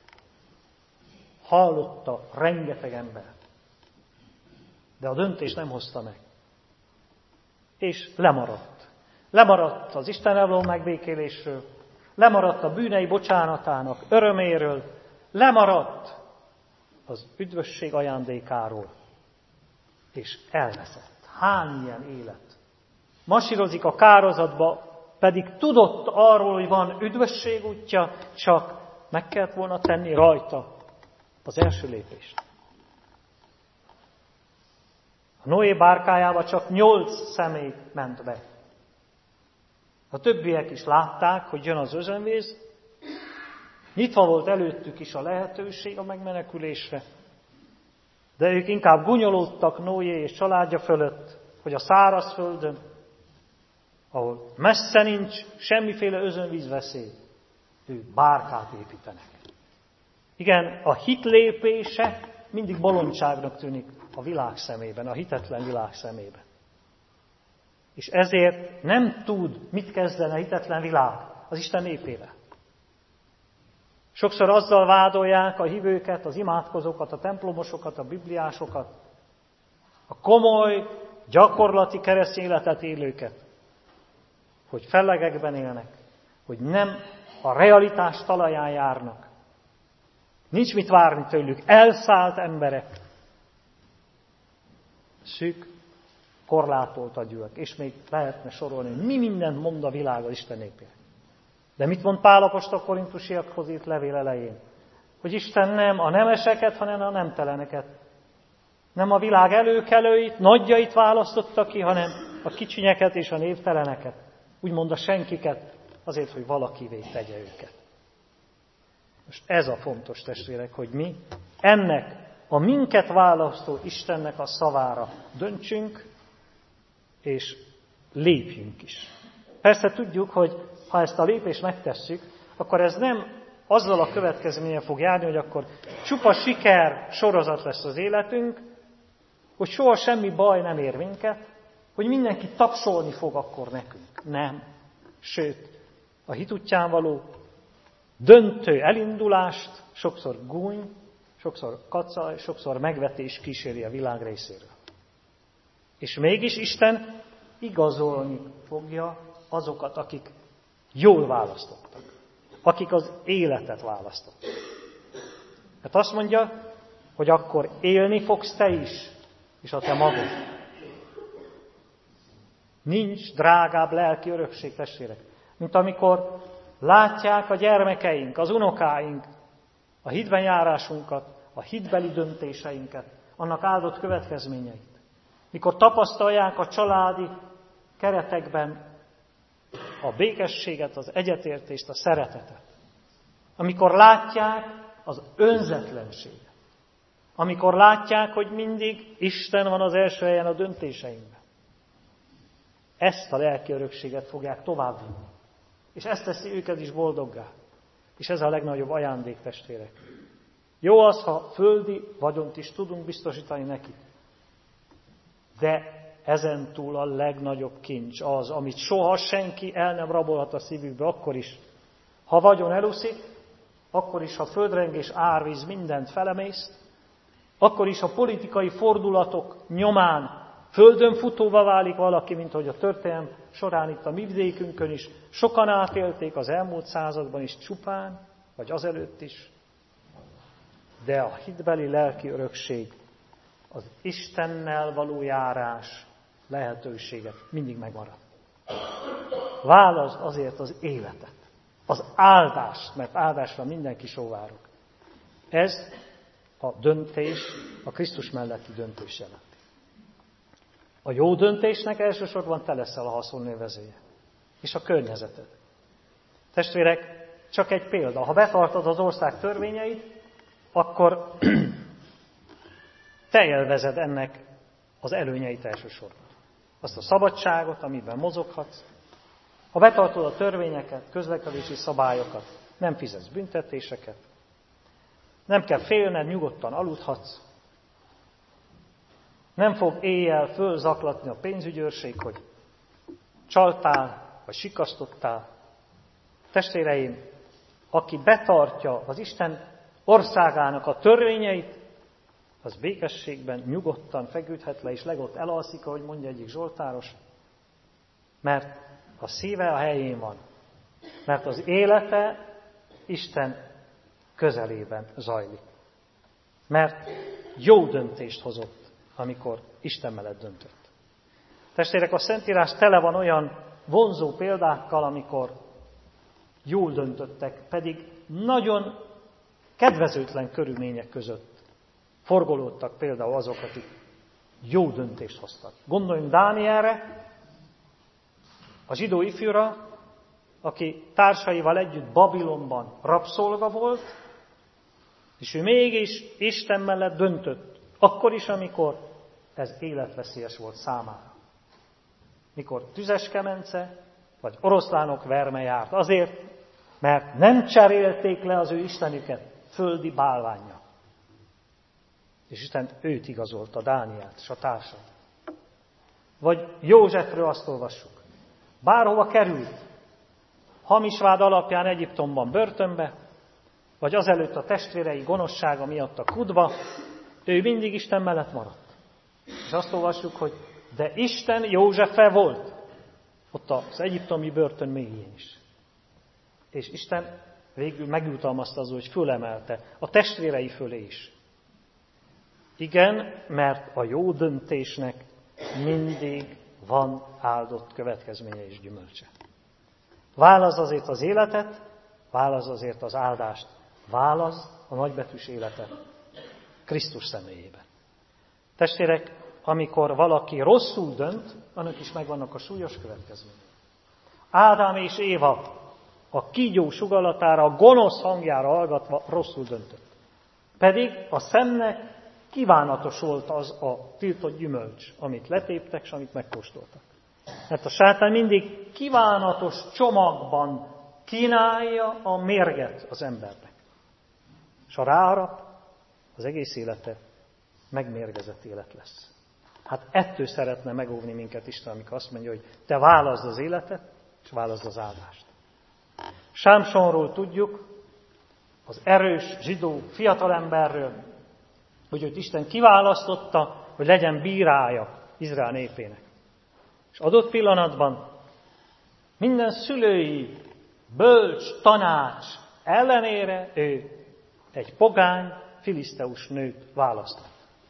Hallotta rengeteg ember, de a döntés nem hozta meg. És lemaradt. Lemaradt az Istennel való megbékélésről, lemaradt a bűnei bocsánatának öröméről, lemaradt az üdvösség ajándékáról, és elveszett. Hány ilyen élet? Masírozik a kározatba, pedig tudott arról, hogy van üdvösség útja, csak meg kellett volna tenni rajta az első lépést. A Noé bárkájába csak nyolc személy ment be. A többiek is látták, hogy jön az özönvíz, nyitva volt előttük is a lehetőség a megmenekülésre, de ők inkább gúnyolódtak Noé és családja fölött, hogy a szárazföldön, ahol messze nincs semmiféle özönvíz veszély, ők bárkát építenek. Igen, a hit lépése mindig bolondságnak tűnik a világ szemében, a hitetlen világ szemében. És ezért nem tud mit kezdeni a hitetlen világ az Isten népével. Sokszor azzal vádolják a hívőket, az imádkozókat, a templomosokat, a bibliásokat, a komoly, gyakorlati keresztény életet élőket, hogy fellegekben élnek, hogy nem a realitás talaján járnak. Nincs mit várni tőlük, elszállt emberek. Szűk, korlátolt agyúak, és még lehetne sorolni, hogy mi mindent mond a világ az Isten népére. De mit mond Pál apostol korintusiakhoz írt levél elején? Hogy Isten nem a nemeseket, hanem a nemteleneket. Nem a világ előkelőit, nagyjait választotta ki, hanem a kicsinyeket és a névteleneket. Úgymond a senkiket, azért, hogy valakivé tegye őket. Most ez a fontos, testvérek, hogy mi ennek a minket választó Istennek a szavára döntsünk, és lépjünk is. Persze tudjuk, hogy ha ezt a lépést megtesszük, akkor ez nem azzal a következménye fog járni, hogy akkor csupa siker sorozat lesz az életünk, hogy soha semmi baj nem ér minket, hogy mindenki tapsolni fog akkor nekünk. Nem. Sőt, a hit útján való döntő elindulást sokszor gúny, sokszor kacaj, sokszor megvetés kíséri a világ részéről. És mégis Isten igazolni fogja azokat, akik jól választottak, akik az életet választottak. Hát azt mondja, hogy akkor élni fogsz te is, és a te magad. Nincs drágább lelki örökség, testvérek, mint amikor látják a gyermekeink, az unokáink a hitben járásunkat, a hitbeli döntéseinket, annak áldott következményeit. Mikor tapasztalják a családi keretekben a békességet, az egyetértést, a szeretetet. Amikor látják az önzetlenséget. Amikor látják, hogy mindig Isten van az első helyen a döntéseinkben. ezt a lelki örökséget fogják továbbvinni. És ezt teszi őket is boldoggá. És ez a legnagyobb ajándék, testvérek. Jó az, ha földi vagyont is tudunk biztosítani neki. De ezen túl a legnagyobb kincs az, amit soha senki el nem rabolhat a szívükbe, akkor is. Ha vagyon elúszik, akkor is, ha földrengés, árvíz mindent felemészt, akkor is, ha politikai fordulatok nyomán földön futóvá válik valaki, mint ahogy a történelem során itt a mi vidékünkön is, sokan átélték az elmúlt században is csupán, vagy azelőtt is. De a hitbeli lelki örökség, az Istennel való járás lehetősége mindig megmarad. Válaszd azért az életet, az áldást, mert áldásra mindenki sóvárog. Ez a döntés, a Krisztus melletti döntés jelenti. A jó döntésnek elsősorban te leszel a haszonélvezője, és a környezeted. Testvérek, csak egy példa. Ha betartod az ország törvényeit, akkor te élvezed ennek az előnyeit elsősorban. Azt a szabadságot, amiben mozoghatsz. Ha betartod a törvényeket, közlekedési szabályokat, nem fizetsz büntetéseket, nem kell félned, nyugodtan aludhatsz, nem fog éjjel fölzaklatni a pénzügyőrség, hogy csaltál, vagy sikasztottál. Testvéreim, aki betartja az Isten országának a törvényeit, az békességben nyugodtan feküdhet le, és legott elalszik, ahogy mondja egyik zsoltáros, mert a szíve a helyén van, mert az élete Isten közelében zajlik. Mert jó döntést hozott, amikor Isten mellett döntött. Testvérek, a Szentírás tele van olyan vonzó példákkal, amikor jól döntöttek, pedig nagyon kedvezőtlen körülmények között forgolódtak például azok, akik jó döntést hoztak. Gondoljunk Dánielre, a zsidó ifjúra, aki társaival együtt Babilonban rabszolga volt, és ő mégis Isten mellett döntött, akkor is, amikor ez életveszélyes volt számára. Mikor tüzes kemence, vagy oroszlánok verme járt. Azért, mert nem cserélték le az ő istenüket földi bálvánnyal. És Isten őt igazolta, Dánielt és a társait. Vagy Józsefről azt olvassuk. Bárhova került, hamis vád alapján Egyiptomban börtönbe, vagy azelőtt a testvérei gonoszsága miatt a kudba, ő mindig Isten mellett maradt. És azt olvassuk, hogy de Isten Józsefe volt, ott az egyiptomi börtön mélyén is. És Isten végül megjutalmazta azzal, hogy fölemelte a testvérei fölé is. Igen, mert a jó döntésnek mindig van áldott következménye és gyümölcse. Válaszd azért az életet, válaszd azért az áldást, válaszd a nagybetűs életet Krisztus személyében. Testvérek, amikor valaki rosszul dönt, annak is megvannak a súlyos következményei. Ádám és Éva a kígyó sugallatára, a gonosz hangjára hallgatva rosszul döntött. Pedig a szemnek kívánatos volt az a tiltott gyümölcs, amit letéptek, és amit megkóstoltak. Mert a sátán mindig kívánatos csomagban kínálja a mérget az embernek. És ha ráharap, az egész élete megmérgezett élet lesz. Hát ettől szeretne megóvni minket Isten, amikor azt mondja, hogy te válaszd az életet, és válaszd az áldást. Sámsonról tudjuk, az erős zsidó fiatalemberről, hogy őt Isten kiválasztotta, hogy legyen bírája Izrael népének. És adott pillanatban minden szülői bölcs tanács ellenére ő egy pogány, filiszteus nőt választott.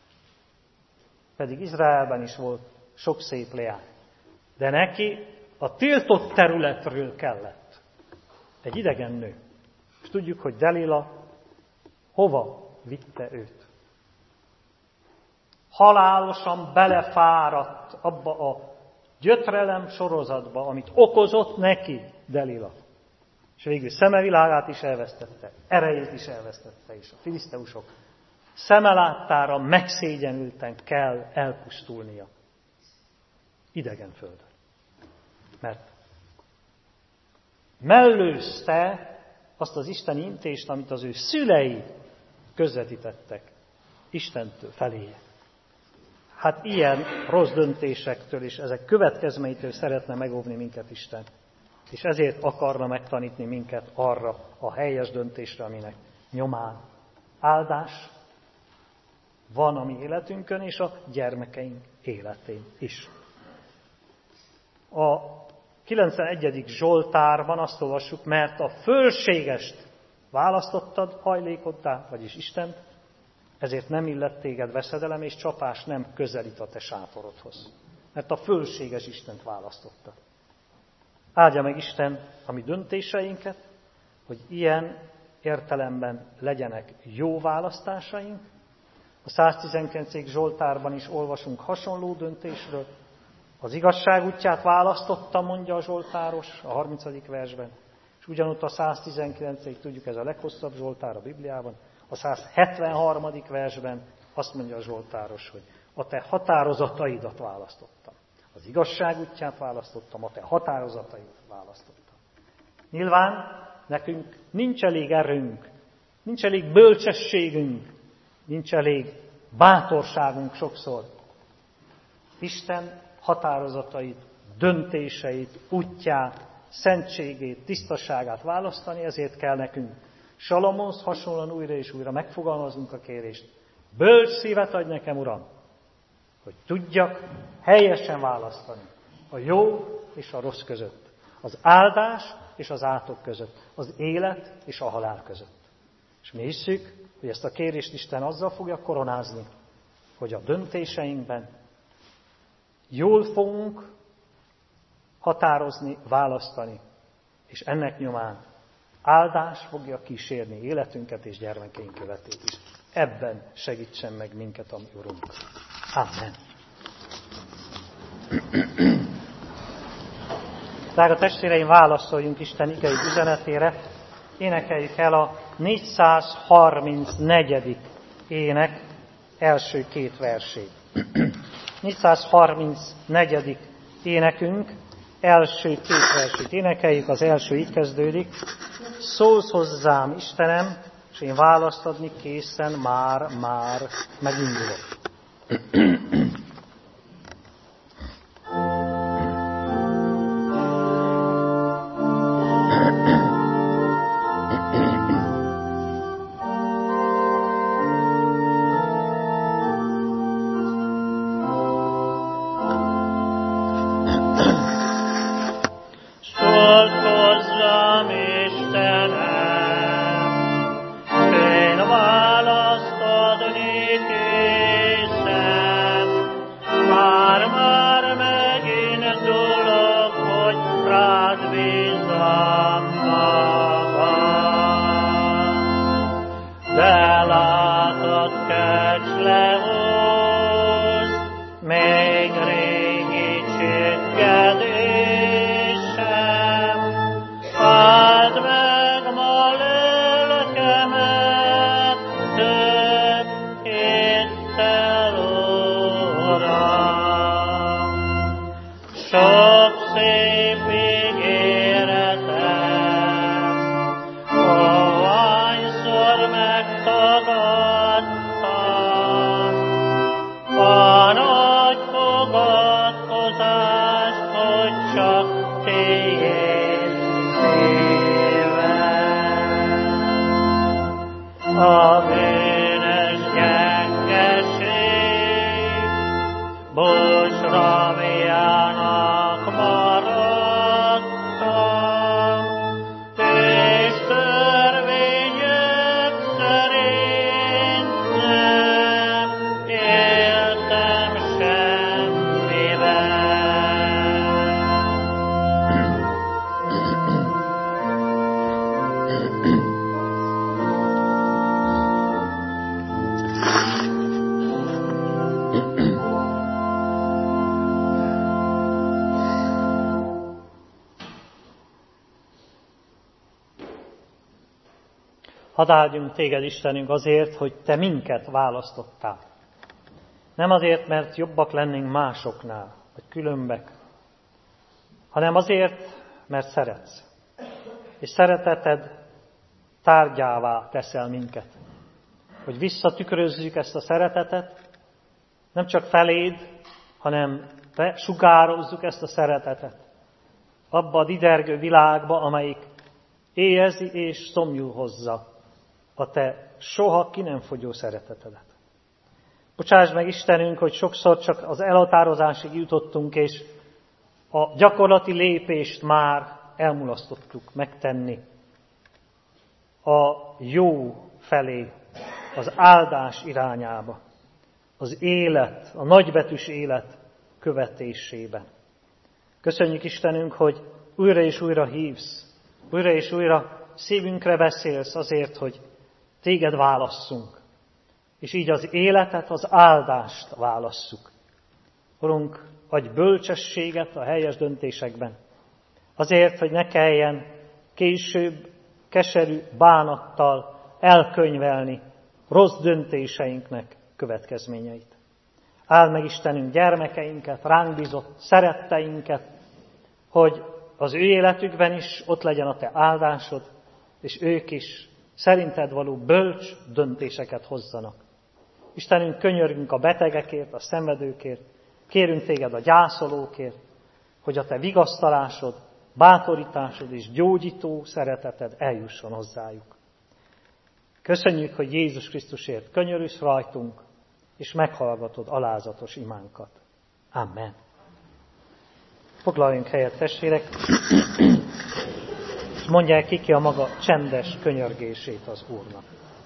Pedig Izraelben is volt sok szép leány. De neki a tiltott területről kellett egy idegen nő. És tudjuk, hogy Delila hova vitte őt. Halálosan belefáradt abba a gyötrelem sorozatba, amit okozott neki Delila. És végül szemevilágát is elvesztette, erejét is elvesztette, és a filiszteusok szemeláttára megszégyenülten kell elpusztulnia idegen földön. Mert mellőzte azt az isteni intést, amit az ő szülei közvetítettek Istentől feléje. Hát ilyen rossz döntésektől és ezek következményeitől szeretne megóvni minket Isten. És ezért akarna megtanítni minket arra a helyes döntésre, aminek nyomán áldás van a mi életünkön és a gyermekeink életén is. A kilencvenegyedik Zsoltárban azt olvassuk, mert a fölségest választottad hajlékoddá, vagyis Istent, ezért nem illet téged veszedelem, és csapás nem közelít a te sátorodhoz. Mert a fölséges Istent választotta. Áldja meg Isten a mi döntéseinket, hogy ilyen értelemben legyenek jó választásaink. A száztizenkilencedik Zsoltárban is olvasunk hasonló döntésről. Az igazság útját választotta, mondja a Zsoltáros a harmincadik versben. És ugyanott a száztizenkilencedik tudjuk, ez a leghosszabb Zsoltár a Bibliában. A százhetvenharmadik versben azt mondja a Zsoltáros, hogy a te határozataidat választottam. Az igazság útját választottam, a te határozataidat választottam. Nyilván nekünk nincs elég erőnk, nincs elég bölcsességünk, nincs elég bátorságunk sokszor. Isten határozatait, döntéseit, útját, szentségét, tisztaságát választani, ezért kell nekünk Salamonhoz hasonlóan újra és újra megfogalmazunk a kérést. Bölcs szívet adj nekem, Uram, hogy tudjak helyesen választani a jó és a rossz között, az áldás és az átok között, az élet és a halál között. És mi hisszük, hogy ezt a kérést Isten azzal fogja koronázni, hogy a döntéseinkben jól fogunk határozni, választani, és ennek nyomán áldás fogja kísérni életünket és gyermekeink életét is. Ebben segítsen meg minket a mi Urunk. Amen. Drága testvéreim, válaszoljunk Isten igei üzenetére. Énekeljük el a négyszázharmincnegyedik ének első két versét. négyszázharmincnegyedik énekünk első két versét énekeljük, az első így kezdődik. Szólsz hozzám, Istenem, és én választ adni készen már, már megindulok. Hadd áldjunk téged, Istenünk, azért, hogy te minket választottál. Nem azért, mert jobbak lennénk másoknál, vagy különbek, hanem azért, mert szeretsz. És szereteted tárgyává teszel minket. Hogy visszatükrözzük ezt a szeretetet, nem csak feléd, hanem sugározzuk ezt a szeretetet. Abba a didergő világba, amelyik éhezi és szomjul hozza a te soha ki nem fogyó szeretetedet. Bocsásd meg, Istenünk, hogy sokszor csak az elhatározásig jutottunk, és a gyakorlati lépést már elmulasztottuk megtenni. A jó felé, az áldás irányába, az élet, a nagybetűs élet követésében. Köszönjük, Istenünk, hogy újra és újra hívsz, újra és újra szívünkre beszélsz azért, hogy téged válasszunk, és így az életet, az áldást válasszuk. Urunk, adj bölcsességet a helyes döntésekben, azért, hogy ne kelljen később keserű bánattal elkönyvelni rossz döntéseinknek következményeit. Áld meg, Istenünk, gyermekeinket, ránk bízott szeretteinket, hogy az ő életükben is ott legyen a te áldásod, és ők is szerinted való bölcs döntéseket hozzanak. Istenünk, könyörgünk a betegekért, a szenvedőkért, kérünk téged a gyászolókért, hogy a te vigasztalásod, bátorításod és gyógyító szereteted eljusson hozzájuk. Köszönjük, hogy Jézus Krisztusért könyörülsz rajtunk, és meghallgatod alázatos imánkat. Amen. Foglaljunk helyet, testvérek, és mondják ki ki a maga csendes könyörgését az Úrnak.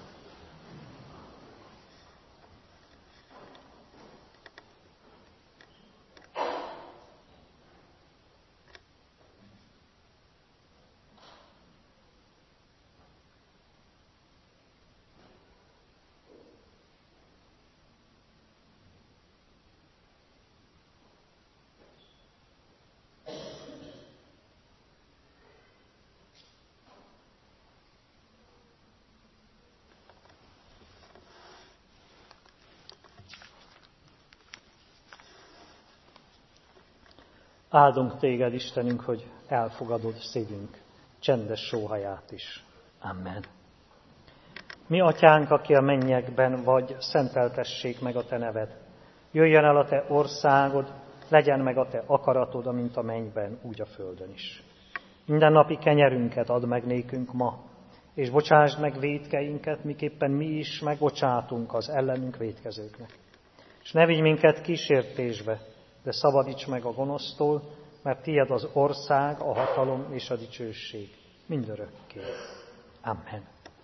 Áldunk téged, Istenünk, hogy elfogadod szívünk csendes sóhaját is. Amen. Mi, atyánk, aki a mennyekben vagy, szenteltessék meg a te neved. Jöjjön el a te országod, legyen meg a te akaratod, amint a mennyben, úgy a földön is. Minden napi kenyerünket add meg nékünk ma, és bocsásd meg vétkeinket, miképpen mi is megbocsátunk az ellenünk vétkezőknek. És ne vigy minket kísértésbe, de szabadíts meg a gonosztól, mert tied az ország, a hatalom és a dicsőség mindörökké. Amen.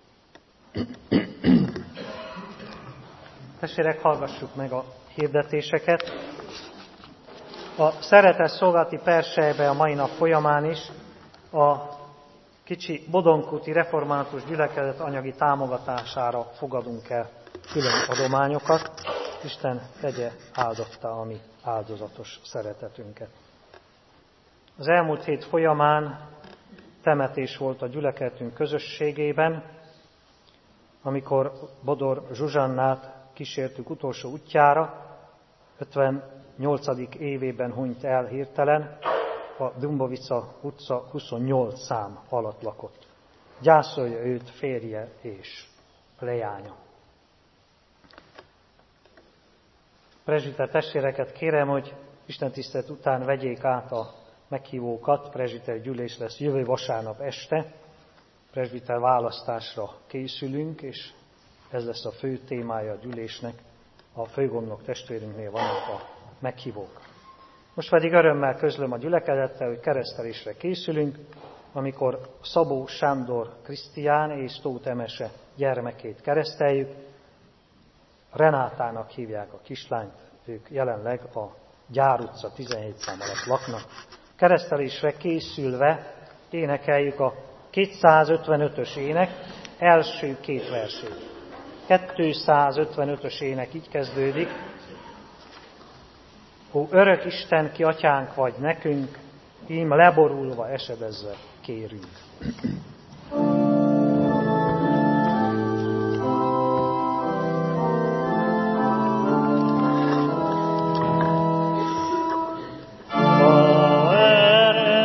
Testvérek, hallgassuk meg a hirdetéseket. A szeretet szolgálati perselybe a mai nap folyamán is a kicsi Bodonkúti református gyülekezet anyagi támogatására fogadunk el külön adományokat. Isten tegye áldotta a mi áldozatos szeretetünket. Az elmúlt hét folyamán temetés volt a gyülekezetünk közösségében, amikor Bodor Zsuzsannát kísértük utolsó útjára, ötvennyolcadik évében hunyt el hirtelen, a Dumbovica utca huszonnyolc szám alatt lakott. Gyászolja őt férje és leánya. Prezsiter testvéreket kérem, hogy istentisztelet után vegyék át a meghívókat. Prezsiter gyűlés lesz jövő vasárnap este. Prezsiter választásra készülünk, és ez lesz a fő témája a gyűlésnek. A főgondnok testvérünknél vannak a meghívók. Most pedig örömmel közlöm a gyülekezettel, hogy keresztelésre készülünk, amikor Szabó Sándor Krisztián és Tóth Emese gyermekét kereszteljük. Renátának hívják a kislányt, ők jelenleg a Gyár utca tizenhét szám alatt laknak. Keresztelésre készülve énekeljük a kétszázötvenötös ének első két versét. kétszázötvenötös ének így kezdődik. Ó, örök Isten, ki atyánk vagy nekünk, ím leborulva esedezve kérünk. Amen.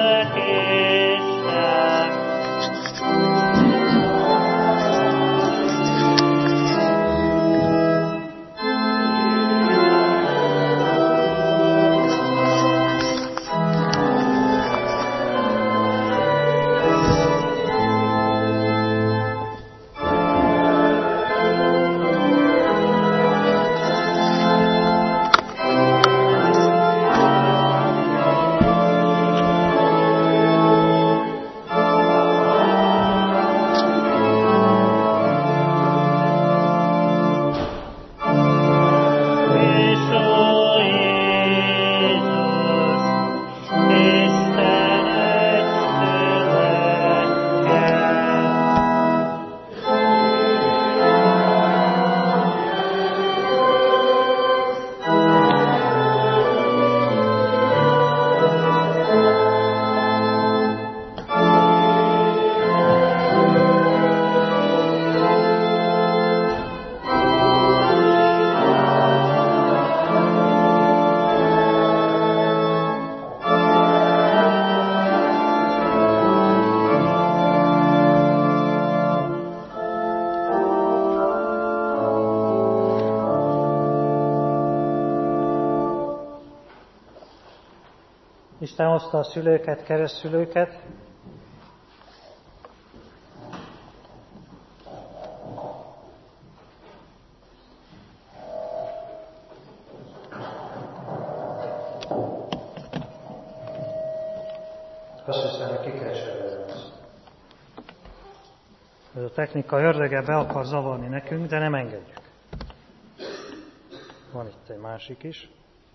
Isten hozta a szülőket, keresztszülőket, azt hiszem, hogy ki kell cserélni. Ez a technika ördöge be akar zavarni nekünk, de nem engedjük. Van itt egy másik is.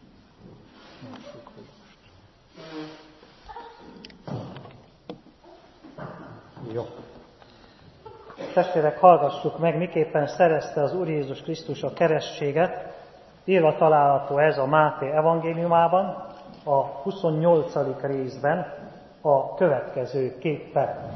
Jó. Testvérek, hallgassuk meg, miképpen szerezte az Úr Jézus Krisztus a keresztséget. Írva található ez a Máté evangéliumában, a huszonnyolcadik részben, a következő képpen.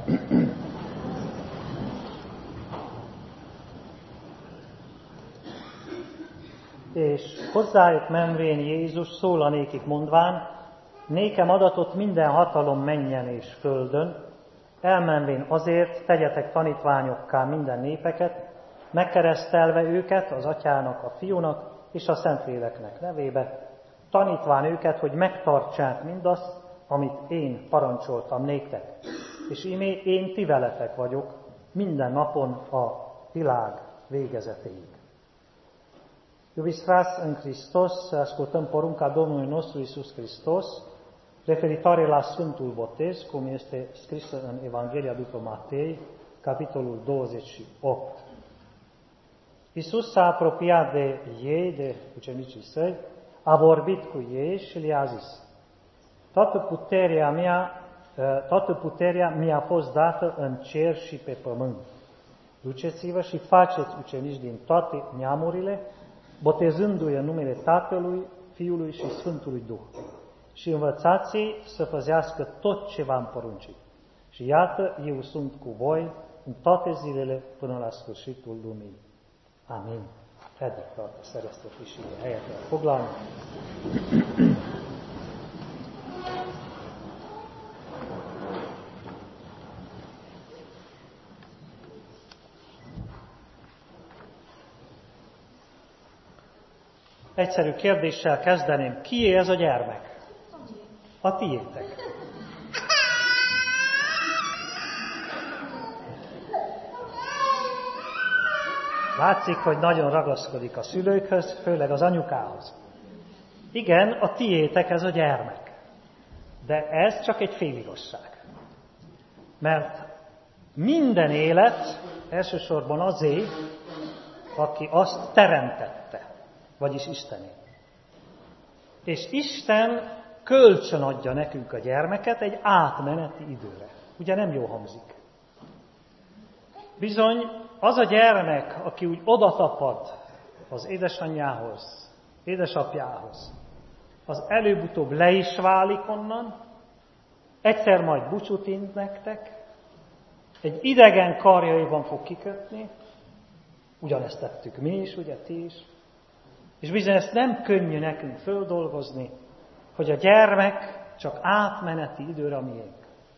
És hozzájuk menvén Jézus szólanékik mondván, nékem adatott minden hatalom mennyen és földön, elmenvén azért tegyetek tanítványokká minden népeket, megkeresztelve őket az Atyának, a Fiúnak és a Szentléleknek nevébe, tanítván őket, hogy megtartsák mindazt, amit én parancsoltam néktek. És íme én ti veletek vagyok minden napon a világ végezetéig. Iubiți frați în Hristos, ascultăm porunca Domnului nostru Iisus Hristos, referitoare la Sfântul Botez, cum este scrisă în Evanghelia după Matei, capitolul douăzeci și opt. Iisus s-a apropiat de ei, de ucenicii săi, a vorbit cu ei și le-a zis: Toată puterea mea, toată puterea mi-a fost dată în cer și pe pământ. Duceți-vă și faceți ucenici din toate neamurile, botezându-i în numele Tatălui, Fiului și Sfântului Duh. Și învățați-i să păzească tot ce v-am poruncit. Și iată, eu sunt cu voi în toate zilele până la sfârșitul lumii. Amin. Fedjük a szereztet is ide helyet foglalni. Egyszerű kérdéssel kezdeném. Kié ez a gyermek? A tiétek. Látszik, hogy nagyon ragaszkodik a szülőkhöz, főleg az anyukához. Igen, a tiétek ez a gyermek. De ez csak egy féligazság. Mert minden élet elsősorban azé, aki azt teremtette, vagyis Istené. És Isten kölcsön adja nekünk a gyermeket egy átmeneti időre. Ugye nem jó hangzik? Bizony, az a gyermek, aki úgy odatapad az édesanyjához, édesapjához, az előbb-utóbb le is válik onnan, egyszer majd búcsút int nektek, egy idegen karjaiban fog kikötni, ugyanezt tettük mi is, ugye ti is, és bizony ezt nem könnyű nekünk földolgozni, hogy a gyermek csak átmeneti időre a miénk.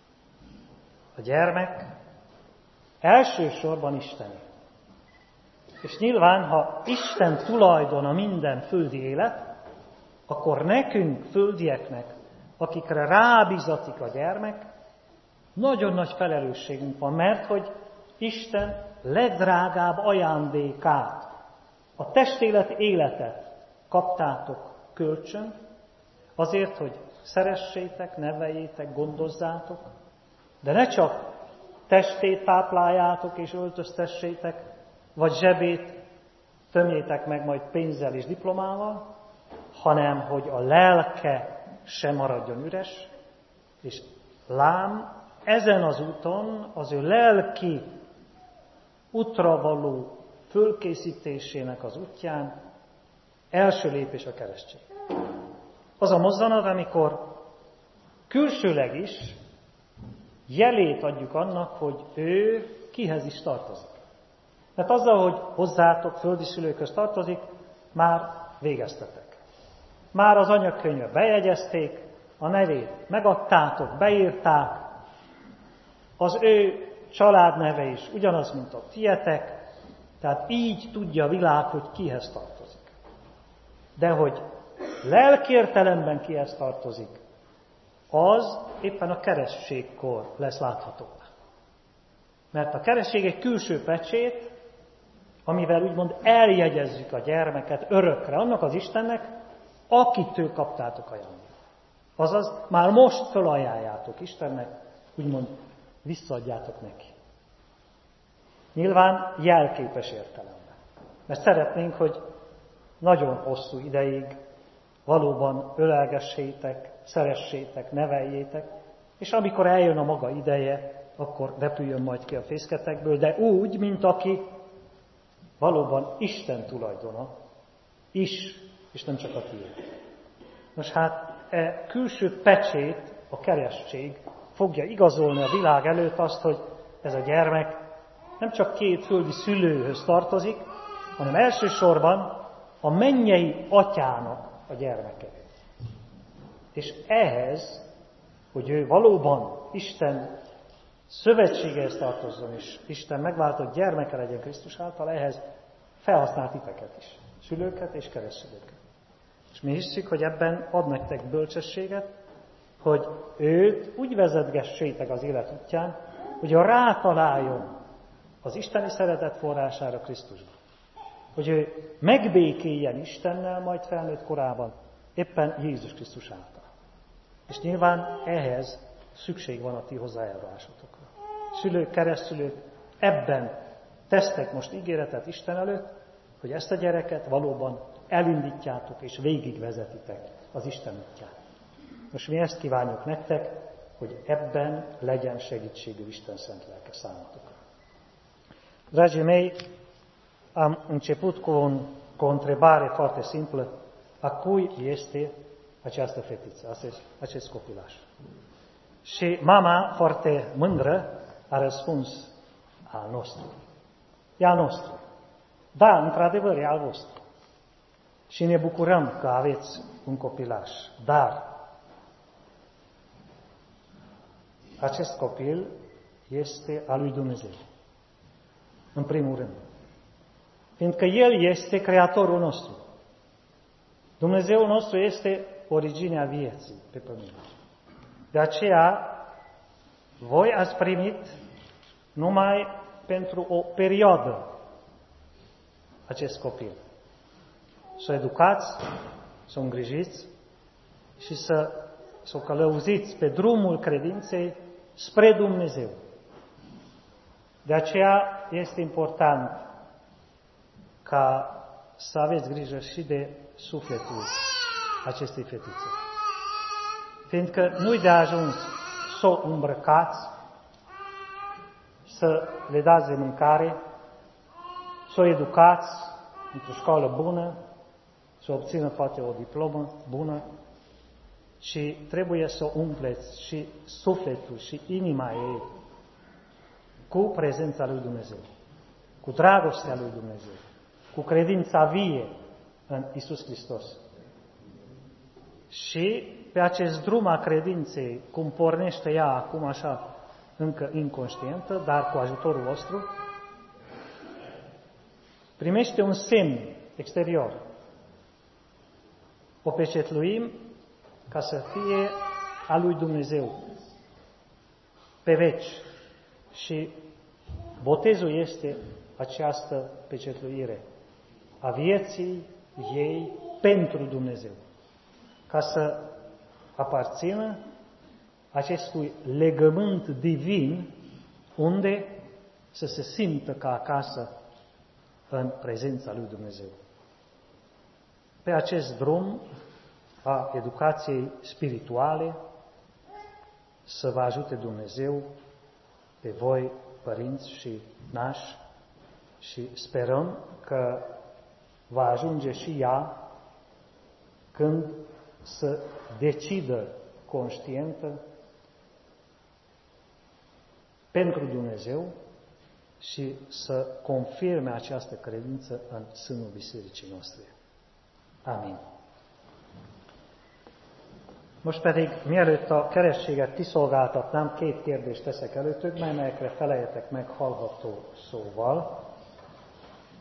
A gyermek elsősorban Istené. És nyilván, ha Isten tulajdona minden földi élet, akkor nekünk, földieknek, akikre rábízatik a gyermek, nagyon nagy felelősségünk van, mert hogy Isten legdrágább ajándékát, a testélet életet kaptátok kölcsön, azért, hogy szeressétek, neveljétek, gondozzátok, de ne csak testét tápláljátok és öltöztessétek, vagy zsebét tömjétek meg majd pénzzel és diplomával, hanem hogy a lelke se maradjon üres, és lám, ezen az úton az ő lelki útra való fölkészítésének az útján első lépés a keresztség. Az a mozzanat, amikor külsőleg is jelét adjuk annak, hogy ő kihez is tartozik. Mert azzal, hogy hozzátok, földi szülőkhöz tartozik, már végeztetek. Már az anyakönyvbe bejegyezték, a nevét megadtátok, beírták, az ő családneve is ugyanaz, mint a tietek, tehát így tudja a világ, hogy kihez tartozik. De hogy lelkértelemben kihez tartozik, az éppen a keresztségkor lesz látható. Mert a keresztség egy külső pecsét, amivel úgymond eljegyezzük a gyermeket örökre annak az Istennek, akitől kaptátok ajándékot. Azaz, már most felajánljátok Istennek, úgymond visszaadjátok neki. Nyilván jelképes értelemben. Mert szeretnénk, hogy nagyon hosszú ideig valóban ölelgessétek, szeressétek, neveljétek, és amikor eljön a maga ideje, akkor repüljön majd ki a fészketekből, de úgy, mint aki valóban Isten tulajdona is, és nem csak a tiéd. Nos hát, e külső pecsét, a keresztség fogja igazolni a világ előtt azt, hogy ez a gyermek nem csak két földi szülőhöz tartozik, hanem elsősorban a mennyei atyának a gyermeke. És ehhez, hogy ő valóban Isten szövetségehez tartozzon, és Isten megváltott gyermeke legyen Krisztus által, ehhez felhasznált titeket is, szülőket és keresztülőket. És mi hisszük, hogy ebben ad nektek bölcsességet, hogy őt úgy vezetgessétek az élet útján, hogy a rátaláljon az isteni szeretet forrására Krisztusban. Hogy ő megbékéljen Istennel majd felnőtt korában, éppen Jézus Krisztus által. És nyilván ehhez szükség van a ti hozzájárulásotokra. Szülők, keresztülők ebben tesztek most ígéretet Isten előtt, hogy ezt a gyereket valóban elindítjátok és végigvezetitek az Isten útján. Most mi ezt kívánjuk nektek, hogy ebben legyen segítségű Isten szent lelke számotokra. Dragii mei, am început cu, un, cu o întrebare foarte simplă. A cui este această fetiță, acest, acest copilaș? Și mama, foarte mândră, a răspuns: al nostru. E al nostru. Da, într-adevăr, e al vostru. Și ne bucurăm că aveți un copilaș. Dar acest copil este al lui Dumnezeu. În primul rând. Fiindcă El este Creatorul nostru. Dumnezeul nostru este originea vieții pe pământ. De aceea, voi ați primit numai pentru o perioadă acest copil. Să o educați, să o îngrijiți și să, să o călăuziți pe drumul credinței spre Dumnezeu. De aceea este important ca să aveți grijă și de sufletul acestei fetițe. Fiindcă nu-i de ajuns să o îmbrăcați, să le dați de mâncare, să o educați într-o școală bună, să obțină poate o diplomă bună, și trebuie să o umpleți și sufletul și inima ei cu prezența lui Dumnezeu, cu dragostea lui Dumnezeu, cu credința vie în Iisus Hristos. Și pe acest drum a credinței, cum pornește ea acum așa, încă inconștientă, dar cu ajutorul vostru, primește un semn exterior. O pecetluim ca să fie a lui Dumnezeu pe veci. Și botezul este această pecetluire a vieții ei pentru Dumnezeu, ca să aparțină acestui legământ divin unde să se simtă ca acasă în prezența lui Dumnezeu. Pe acest drum a educației spirituale să vă ajute Dumnezeu pe voi, părinți și nași, și sperăm că va ajunge și ea când să decidă conștientă pentru Dumnezeu și să confirme această credință în sânul bisericii noastre. Amin. Most pedig, mielőtt a kerességet kiszolgáltatnám, két kérdést teszek előttök, melyekre feleljetek meg hallható szóval.